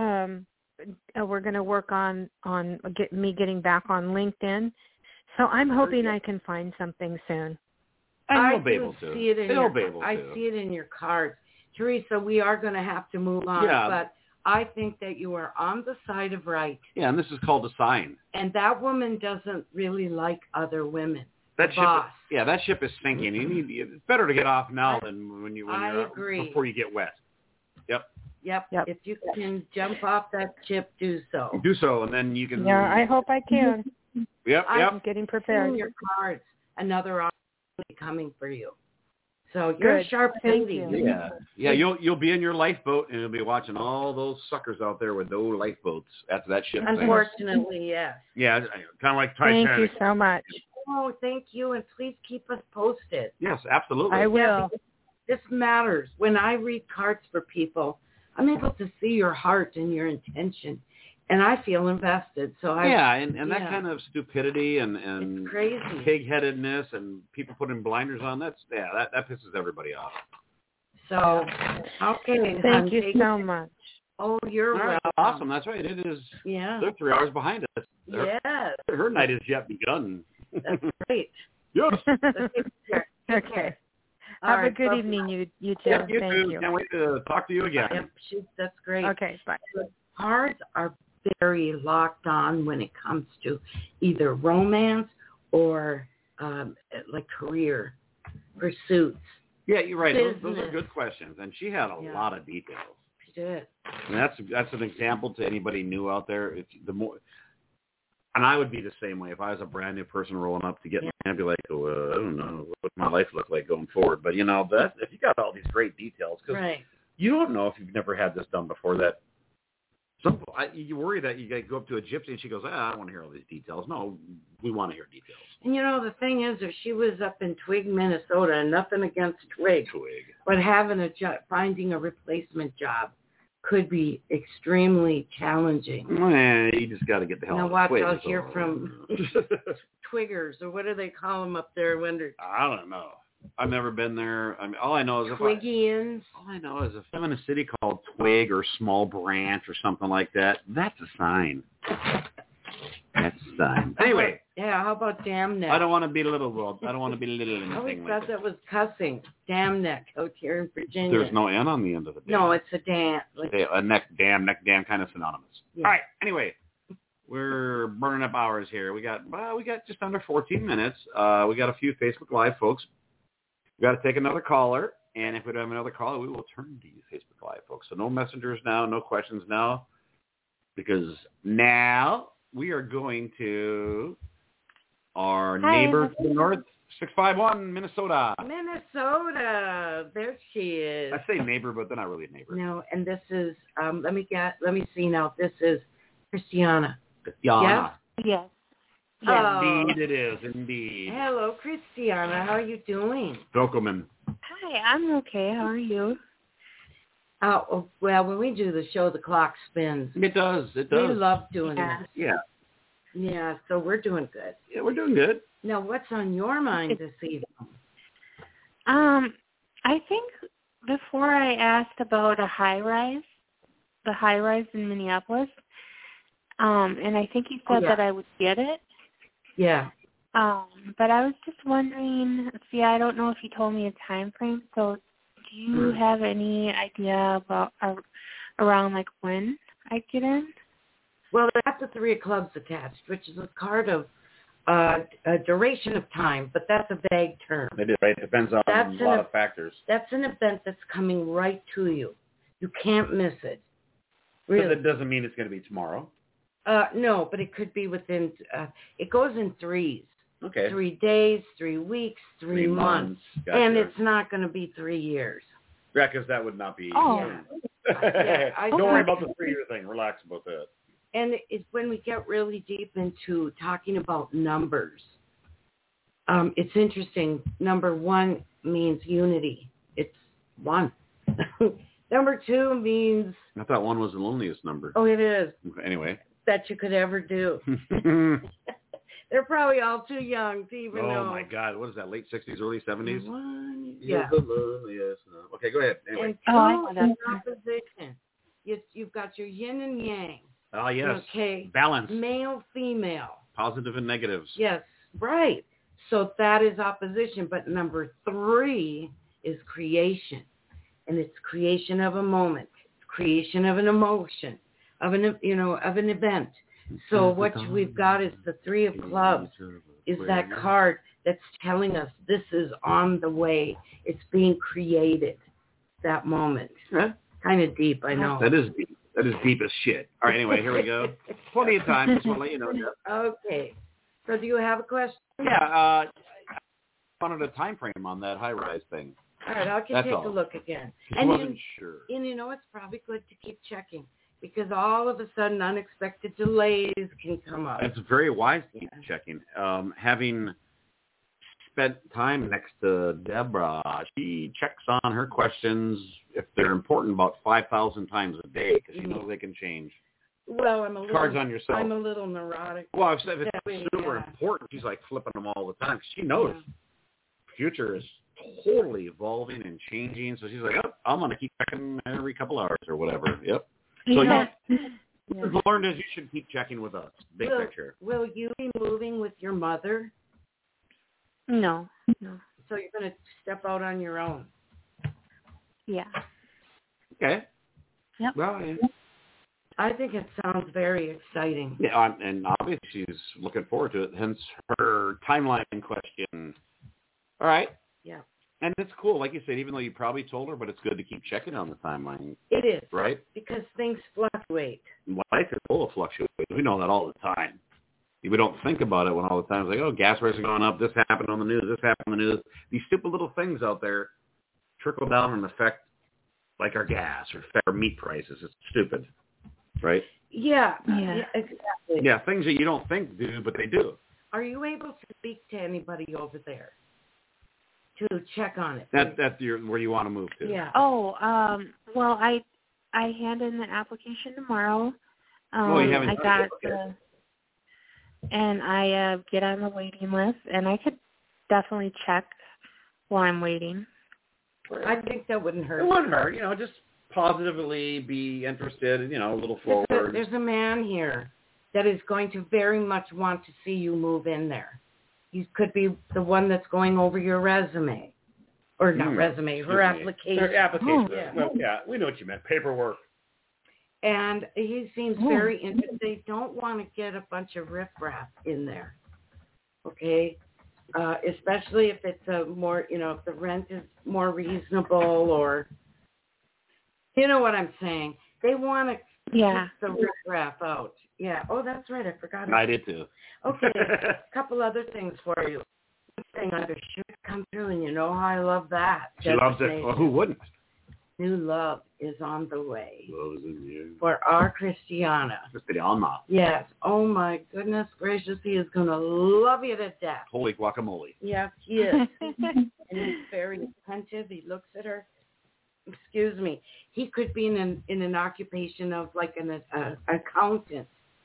We're going to work on getting back on LinkedIn. So I'm hoping I can find something soon. I'll be able to. I see it in your cards. Teresa, we are going to have to move on, but I think that you are on the side of right. Yeah, and this is called a sign. And that woman doesn't really like other women. That ship is sinking. It's better to get off now than when you're agree. Before you get wet. Yep. If you can jump off that ship, do so. Do so, and then you can. Yeah, I hope I can. Yep. I'm getting prepared. Your cards, another opportunity coming for you. So you're a sharp lady. Yeah. You'll be in your lifeboat, and you'll be watching all those suckers out there with no lifeboats after that ship. Unfortunately, yes. Yeah, kind of like Titanic. Thank you so much. Oh, thank you, and please keep us posted. Yes, absolutely. I will. This matters. When I read cards for people, I'm able to see your heart and your intention, and I feel invested. So and that kind of stupidity and it's crazy pig-headedness and people putting blinders on, that pisses everybody off. So, okay. Thank you so much. Oh, you're welcome. Awesome. That's right. It is. Yeah. They're 3 hours behind us. Yes. Her night has yet begun. That's great. Yes. Okay. Have a good evening, you two. Yeah, you Thank too. you. Can't wait to talk to you again. Yep, that's great. Okay, bye. Cards are very locked on when it comes to either romance or like career pursuits. Yeah, you're right. Those are good questions, and she had a lot of details. She did. And that's an example to anybody new out there. And I would be the same way if I was a brand new person rolling up to get me. I'd be like, I don't know what my life look like going forward. But, that if you got all these great details, because you don't know if you've never had this done before that. You worry that you go up to a gypsy and she goes, I don't want to hear all these details. No, we want to hear details. And the thing is, if she was up in Twig, Minnesota, and nothing against Twig, but finding a replacement job could be extremely challenging. You just got to get the hell out of watch Twig. I'll hear from Twiggers, or what do they call them up there? I don't know. I've never been there. I mean, all I know is Twiggians. All I know is if I'm in a city called Twig or Small Branch or something like that, that's a sign. That's a sign. Anyway. How about Dam Neck? I don't want to be little. I don't want to be little anything. I always like thought that was cussing. Dam Neck out here in Virginia. There's no N on the end of it. No, it's a dam. A neck dam, kind of synonymous. Yeah. All right. Anyway. We're burning up hours here. We got just under 14 minutes. We got a few Facebook Live folks. We got to take another caller, and if we don't have another caller, we will turn to you, Facebook Live folks. So no messengers now, no questions now, because now we are going to our neighbor to the north, 651, Minnesota. Minnesota, there she is. I say neighbor, but they're not really a neighbor. No, and this is let me see now. This is Christiana. Yes. Yes. Indeed it is, indeed. Hello, Christiana. How are you doing? Welcome. Hi, I'm okay. How are you? Oh, well, when we do the show, the clock spins. It does. We love doing this. Yeah. Yeah, so we're doing good. Yeah, we're doing good. Now, what's on your mind this evening? I think before I asked about the high rise in Minneapolis, and I think you said that I would get it. Yeah. But I was just wondering, I don't know if you told me a time frame, so do you have any idea about around like when I get in? Well, they have the 3 of clubs attached, which is a card of a duration of time, but that's a vague term. It is, right? It depends on a lot of factors. That's an event that's coming right to you. You can't miss it. Really. But that doesn't mean it's going to be tomorrow. No, but it could be within, it goes in threes. Okay. 3 days, 3 weeks, 3 months. Gotcha. And it's not going to be 3 years. Yeah, because that would not be. Oh. Yeah. Don't worry about the 3-year thing. Relax about that. And it's when we get really deep into talking about numbers, it's interesting. Number 1 means unity. It's 1. Number 2 means... I thought 1 was the loneliest number. Oh, it is. Anyway. That you could ever do. They're probably all too young to even know. Oh, my God. What is that, late 60s, early 70s? Yeah. Yes. Okay, go ahead. Anyway. And 2 is opposition. You've got your yin and yang. Oh, yes. Okay. Balance. Male, female. Positive and negatives. Yes, right. So that is opposition. But number 3 is creation. And it's creation of a moment. It's creation of an emotion, of an event. So what we've got is the 3 of clubs, is that card that's telling us this is on the way. It's being created, that moment. Huh? Kind of deep, I know. That is deep. That is deep as shit. All right, anyway, here we go. Plenty of time. Just want to let you know, Jeff. Okay. So do you have a question? Yeah, I wanted a time frame on that high-rise thing. All right, I can take a look again. I wasn't sure. And it's probably good to keep checking because all of a sudden unexpected delays can come up. It's very wise to keep checking. Having spent time next to Deborah, she checks on her questions, if they're important, about 5,000 times a day because she knows they can change. Well, I'm a little... Cards on yourself. I'm a little neurotic. Well, I've said it's super important. She's like flipping them all the time. She knows the future is totally evolving and changing. So she's like, I'm going to keep checking every couple hours or whatever. Yep. So you've learned is you should keep checking with us. Big picture. Will you be moving with your mother? No. So you're going to step out on your own? Yeah. Okay. Yep. Well, yeah. I think it sounds very exciting. Yeah, and obviously she's looking forward to it, hence her timeline question. All right. Yeah. And it's cool, like you said, even though you probably told her, but it's good to keep checking on the timeline. It is. Right? Because things fluctuate. Life is full of fluctuations. We know that all the time. We don't think about it when all the time it's like, oh, gas prices are going up. This happened on the news. This happened on the news. These stupid little things out there trickle down and affect like our gas or affect our meat prices. It's stupid, right? Yeah, exactly. Yeah, things that you don't think do, but they do. Are you able to speak to anybody over there to check on it? That's where you want to move to. Yeah. Oh, well, I hand in the application tomorrow. You haven't. I got and I get on the waiting list, and I could definitely check while I'm waiting. I think that wouldn't hurt. It wouldn't hurt, just positively be interested, a little forward. There's a man here that is going to very much want to see you move in there. He could be the one that's going over your resume. Or not resume, her application. Her application. Oh. Yeah. Well, yeah, we know what you meant, paperwork. And he seems very interested. They don't want to get a bunch of riffraff in there, okay? Especially if it's a more, if the rent is more reasonable or, you know what I'm saying. They want to keep the riffraff out. Yeah. Oh, that's right. I forgot. I did too. Okay. A couple other things for you. Thing under should come through, and you know how I love that. She loves it. Well, who wouldn't? New love is on the way. Love is in you. For our Christiana. Christiana. Yes. Oh, my goodness gracious. He is going to love you to death. Holy guacamole. Yes, he is. And he's very attentive. He looks at her. Excuse me. He could be in an occupation of like an accountant.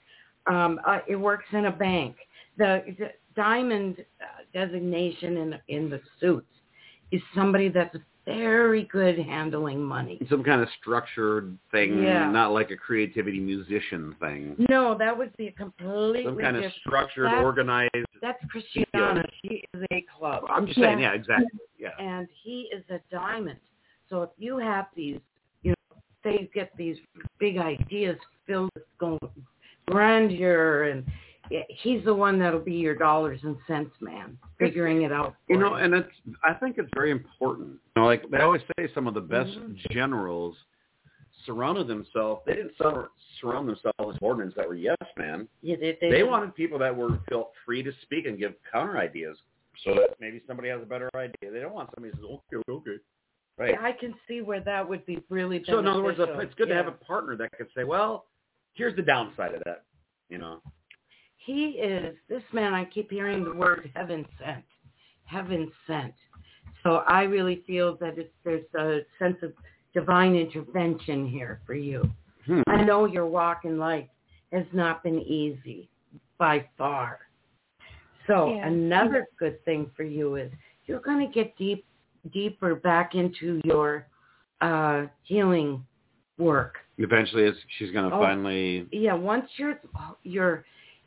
He works in a bank. The diamond designation in the suits is somebody that's very good handling money. Some kind of structured thing, not like a creativity musician thing. No, that would be a completely some kind different. of structured, organized. That's Christiana. She is a club. I'm just saying, yeah, exactly. Yeah. And he is a diamond. So if you have these, say you get these big ideas filled with grandeur, and he's the one that'll be your dollars and cents man, figuring it out. And I think it's very important. Like they always say, some of the best generals surrounded themselves. They didn't surround themselves with subordinates that were yes men. Yeah, they wanted people that felt free to speak and give counter ideas, so that maybe somebody has a better idea. They don't want somebody who says, okay. Right. I can see where that would be really beneficial. So in other words, it's good to have a partner that could say, well, here's the downside of that, He is, this man, I keep hearing the word heaven sent. So I really feel that there's a sense of divine intervention here for you. I know your walk in life has not been easy by far. So another good thing for you is you're going to get deeper back into your healing work. Eventually, she's going to finally. Yeah, once you're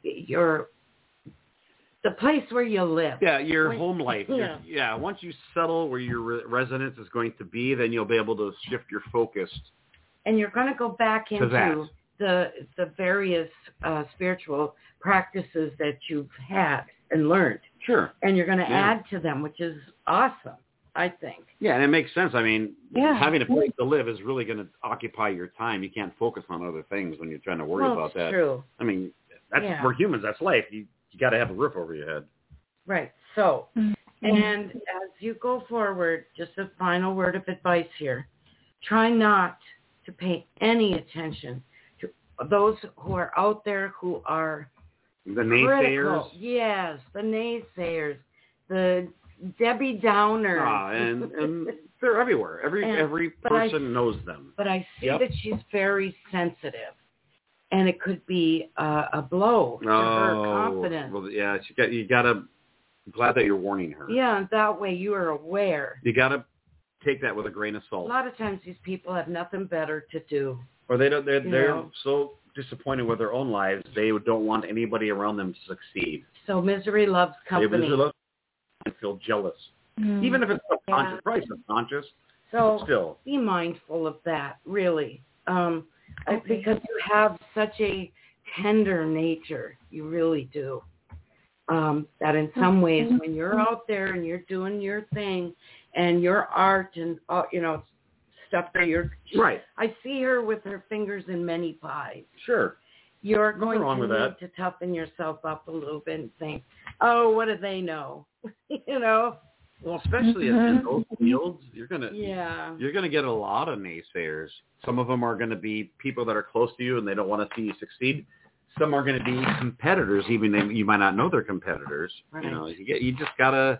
the place where you live. Yeah, your home life. Yeah. Once you settle where your residence is going to be, then you'll be able to shift your focus. And you're going to go back into the various spiritual practices that you've had and learned. Sure. And you're going to add to them, which is awesome, I think. Yeah, and it makes sense. I mean, having a place to live is really going to occupy your time. You can't focus on other things when you're trying to worry about that. True. I mean, we're humans. That's life. You got to have a roof over your head. Right. So, and as you go forward, just a final word of advice here. Try not to pay any attention to those who are out there who are the naysayers. Critical. Yes, the naysayers, the Debbie Downers. And they're everywhere. Every person knows them. But I see that she's very sensitive. And it could be a blow to her confidence. Well, yeah, I'm glad that you're warning her. Yeah, and that way you are aware. You got to take that with a grain of salt. A lot of times these people have nothing better to do. Or they're so disappointed with their own lives, they don't want anybody around them to succeed. So misery loves company. Misery loves and feel jealous. Even if it's subconscious, probably subconscious. So still. Be mindful of that, really. Because you have such a tender nature. You really do. That in some ways, when you're out there and you're doing your thing and your art and, stuff that you're... Right. I see her with her fingers in many pies. Sure. you're going wrong to with need that. to toughen yourself up a little bit and think, oh, what do they know? You know? Well, especially in those fields, you're gonna get a lot of naysayers. Some of them are going to be people that are close to you and they don't want to see you succeed. Some are going to be competitors, even though you might not know they're competitors. Right. You know, you just gotta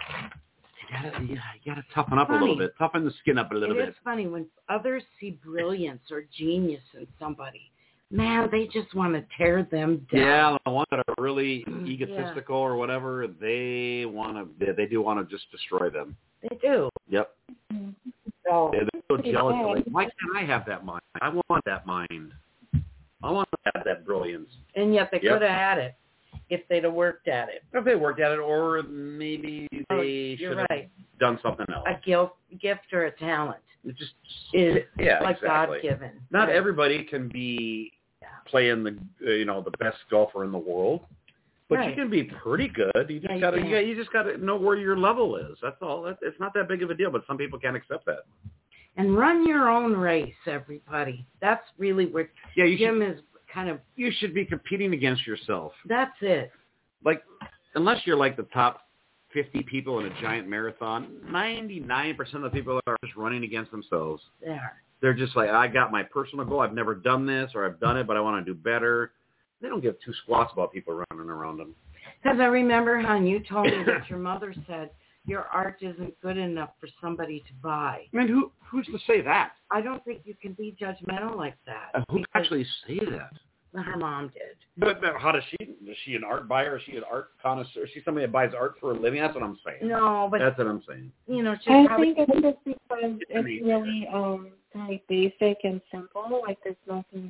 toughen up a little bit, toughen the skin up a little bit. It's funny when others see brilliance or genius in somebody. Man, they just want to tear them down. Yeah, the ones that are really egotistical or whatever, they do want to just destroy them. They do. Yep. So, they're so jealous. They're like, why can't I have that mind? I want that mind. I want to have that brilliance. And yet they could have had it if they'd have worked at it. If they worked at it, or maybe they should have done something else. A gift or a talent. It just is exactly. God-given. Not everybody can be playing the best golfer in the world, but you can be pretty good. You just got to know where your level is. That's all. It's not that big of a deal, but some people can't accept that. And run your own race, everybody. That's really where Jim is kind of. You should be competing against yourself. That's it. Like, unless you're like the top 50 people in a giant marathon, 99% of the people are just running against themselves. They're just like, I got my personal goal. I've never done this, or I've done it, but I want to do better. They don't give two squats about people running around them. Because I remember, hon, you told me that your mother said your art isn't good enough for somebody to buy. I mean, who's to say that? I don't think you can be judgmental like that. Who actually say that? Her mom did. But how does she? Is she an art buyer? Is she an art connoisseur? Is she somebody that buys art for a living? That's what I'm saying. No, but that's what I'm saying. You know, I think it's just because it's really like basic and simple. Like there's nothing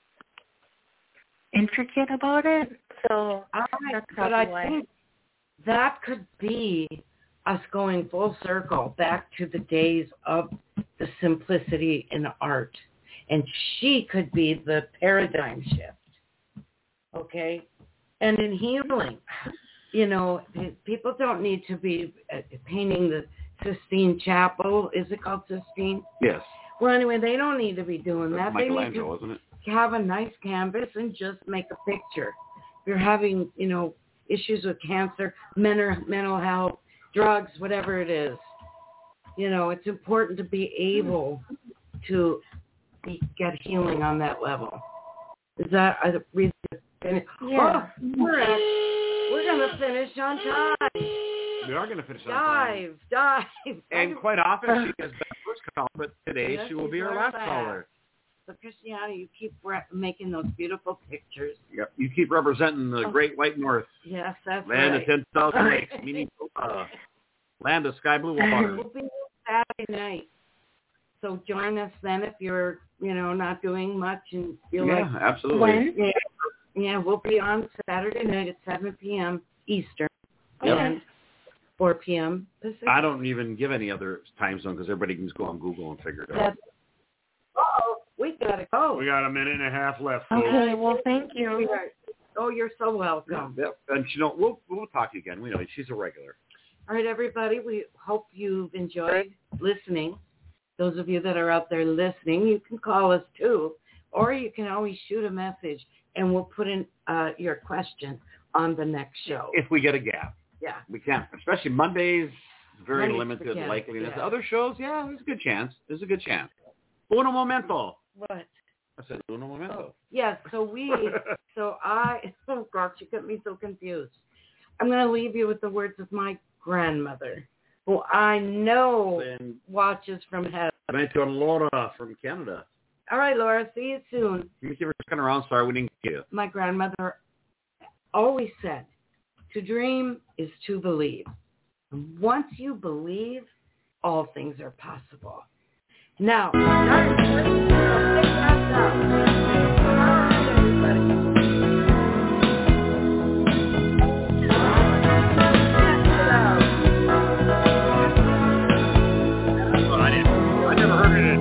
intricate about it. So that's but I think that could be us going full circle back to the days of the simplicity in art. And she could be the paradigm shift, okay? And in healing, you know, people don't need to be painting the Sistine Chapel. Is it called Sistine? Yes. Well, anyway, they don't need to be doing that. They need to isn't it? Have a nice canvas and just make a picture. If you're having, you know, issues with cancer, mental health, drugs, whatever it is, you know, it's important to be able to get healing on that level. Is that a reason to finish? Yeah. Oh, we're going to finish on time. We are going to finish on time. Dive. And quite often she has been the first caller, but today she will be our last caller. So, Christiana, you keep making those beautiful pictures. Yep. You keep representing the Great White North. Yes, that's land right. Land of 10,000 lakes, meaning land of sky blue water. We'll be Saturday night. So join us then if you're, you know, not doing much and feel like. Yeah, absolutely. Yeah, we'll be on Saturday night at 7 p.m. Eastern and 4 p.m. Pacific. I don't even give any other time zone because everybody can just go on Google and figure it out. We got to go. We got a minute and a half left. Okay, well, thank you. Oh, you're so welcome. Yep. And, you know, we'll talk to you again. We know she's a regular. All right, everybody. We hope you've enjoyed listening. Those of you that are out there listening, you can call us too, or you can always shoot a message, and we'll put in your question on the next show. If we get a gap. Yeah. We can. Especially Mondays, very Mondays limited likeliness. Yeah. Other shows, there's a good chance. Uno momento. What? I said uno momento. Oh, yes, oh gosh, you got me so confused. I'm going to leave you with the words of my grandmother, who I know watches from heaven. To Laura from Canada. All right, Laura, see you soon. Thank you for sticking around. Sorry we didn't get you. My grandmother always said, to dream is to believe. And once you believe, all things are possible. Now, I never heard it.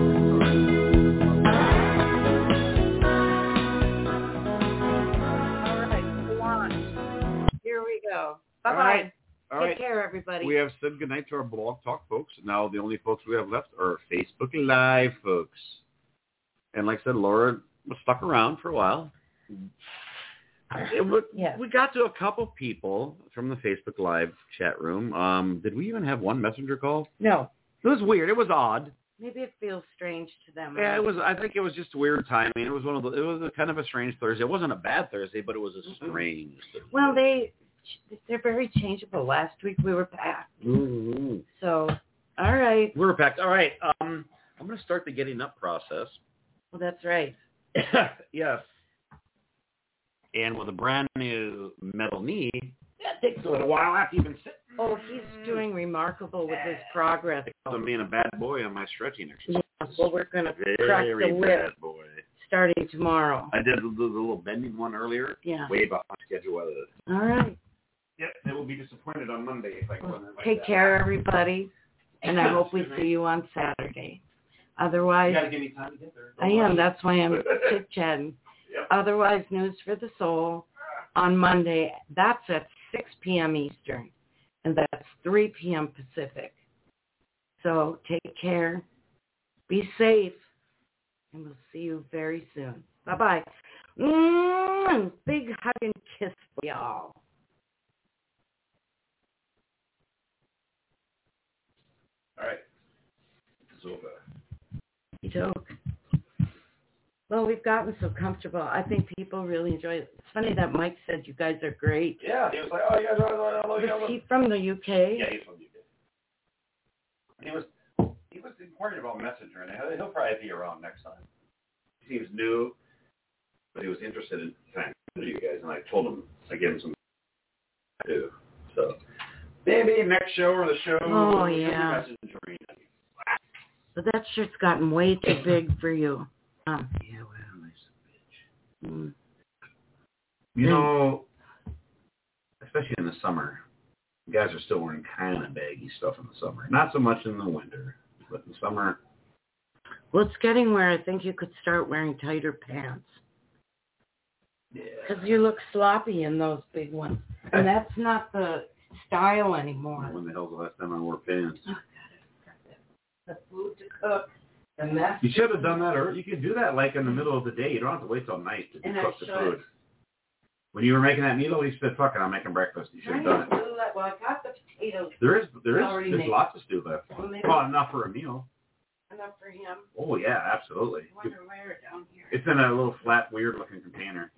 All right, go on. Here we go. Bye-bye. All Take right. care, everybody. We have said goodnight to our Blog Talk folks. Now the only folks we have left are Facebook Live folks. And like I said, Laura was stuck around for a while. We got to a couple people from the Facebook Live chat room. Did we even have one messenger call? No. It was weird. It was odd. Maybe it feels strange to them. Yeah, it was. I think it was just weird timing. It was it was a kind of a strange Thursday. It wasn't a bad Thursday, but it was a strange Thursday. Well, they're very changeable. Last week we were packed. Mm-hmm. So, all right. We were packed. All right. I'm going to start the getting up process. Well, that's right. Yes. And with a brand new metal knee, that takes a little while after you've been sitting. Oh, he's doing remarkable with his progress. I'm being a bad boy on my stretching exercise. Yeah, well, we're going to crack the whip bad boy. starting tomorrow. I did the little bending one earlier. Yeah. Way behind schedule. All right. Yep, they will be disappointed on Monday if I go in there like Take that. care, everybody, and I hope we see you on Saturday. Otherwise, you got to give me time to get there. I am. That's why I'm chit-chatting. Yep. Otherwise, News for the Soul on Monday. That's at 6 p.m. Eastern, and that's 3 p.m. Pacific. So take care, be safe, and we'll see you very soon. Bye-bye. Big hug and kiss for y'all. All right. It's over. Joke. Well, we've gotten so comfortable. I think people really enjoy it. It's funny that Mike said you guys are great. Yeah, he was like, oh, you guys are. Was he from the UK? Yeah, he's from the UK. He was inquiring about Messenger, and he'll probably be around next time. He seems new, but he was interested in trying to do you guys, and I told him I gave him some too. So maybe next show or the show. Oh yeah. But that shirt's gotten way too big for you. Yeah, well, nice bitch. Mm. You know, especially in the summer, you guys are still wearing kind of baggy stuff in the summer. Not so much in the winter, but in the summer. Well, it's getting where I think you could start wearing tighter pants. Yeah. Because you look sloppy in those big ones. And that's not the style anymore. When the hell's the last time I wore pants? Oh, God, the food to cook, the mess. You should have done that early. You could do that like in the middle of the day. You don't have to wait till night to cook the food. When you were making that meal, you said, fuck it, I'm making breakfast. You should have done it. Well, I got the potatoes. There's made. lots of stew left. Well, enough for a meal. Enough for him. Oh, yeah, absolutely. I wonder where down here. It's in a little flat, weird-looking container.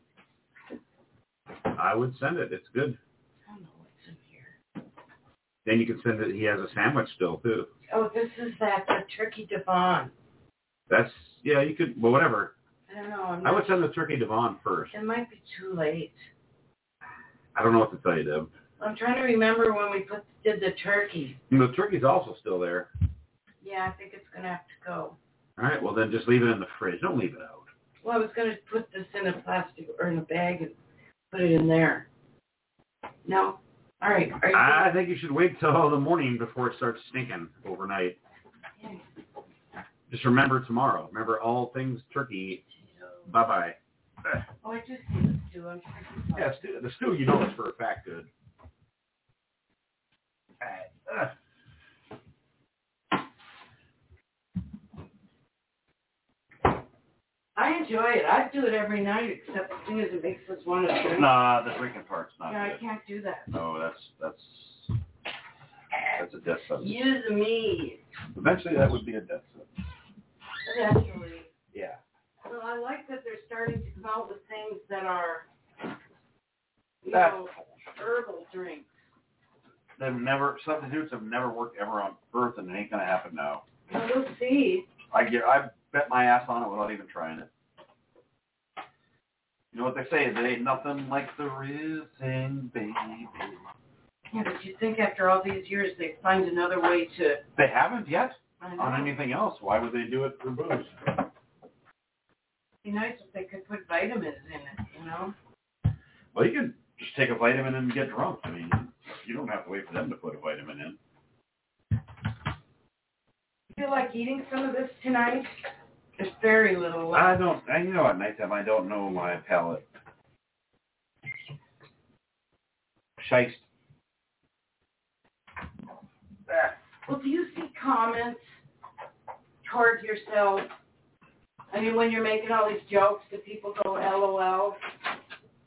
I would send it. It's good. I don't know what's in here. Then you can send it. He has a sandwich still, too. Oh, this is the turkey Devon. That's, yeah, you could, well, whatever. I don't know. I would send the turkey Devon first. It might be too late. I don't know what to tell you, Deb. I'm trying to remember when we did the turkey. The turkey's also still there. Yeah, I think it's going to have to go. All right, well, then just leave it in the fridge. Don't leave it out. Well, I was going to put this in a plastic or in a bag and put it in there. No? All right. I think you should wait till the morning before it starts stinking overnight. Okay. Just remember tomorrow. Remember all things turkey. Bye-bye. Oh, I just see the stew. I'm sure. Yeah, the stew, you know, is for a fact good. I enjoy it. I do it every night, except the thing is it makes us want to drink. Nah, the drinking part's not Yeah, good. I can't do that. No, that's a death sentence. Use me. Eventually, that would be a death sentence. Eventually. Yeah. Well, I like that they're starting to come out with things that are, herbal drinks. Substitutes have never worked ever on Earth, and it ain't gonna happen now. Well, we'll see. I bet my ass on it without even trying it. You know what they say? There ain't nothing like the real thing, baby. Yeah, but you think after all these years they'd find another way to... They haven't yet I know. on anything else. Why would they do it for booze? It'd be nice if they could put vitamins in it, you know? Well, you can just take a vitamin and get drunk. I mean, you don't have to wait for them to put a vitamin in. You feel like eating some of this tonight? There's very little left. I don't, and you know, at nighttime I don't know my palate. Shiest. Well, do you see comments toward yourself? I mean, when you're making all these jokes, do people go LOL?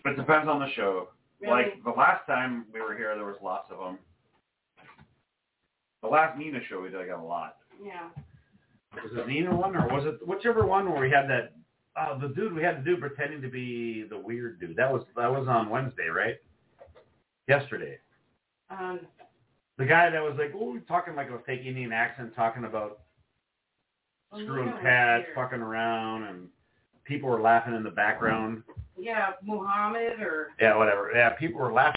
It depends on the show. Really? Like the last time we were here, there was lots of them. The last Nina show we did, I got a lot. Yeah. Was it Nina one, or was it whichever one where we had that? The dude we had to do pretending to be the weird dude. That was on Wednesday, right? Yesterday. The guy that was like, oh, talking like a fake Indian accent, talking about screwing pads, fucking around, and people were laughing in the background. Yeah, Muhammad or... Yeah, whatever. Yeah, people were laughing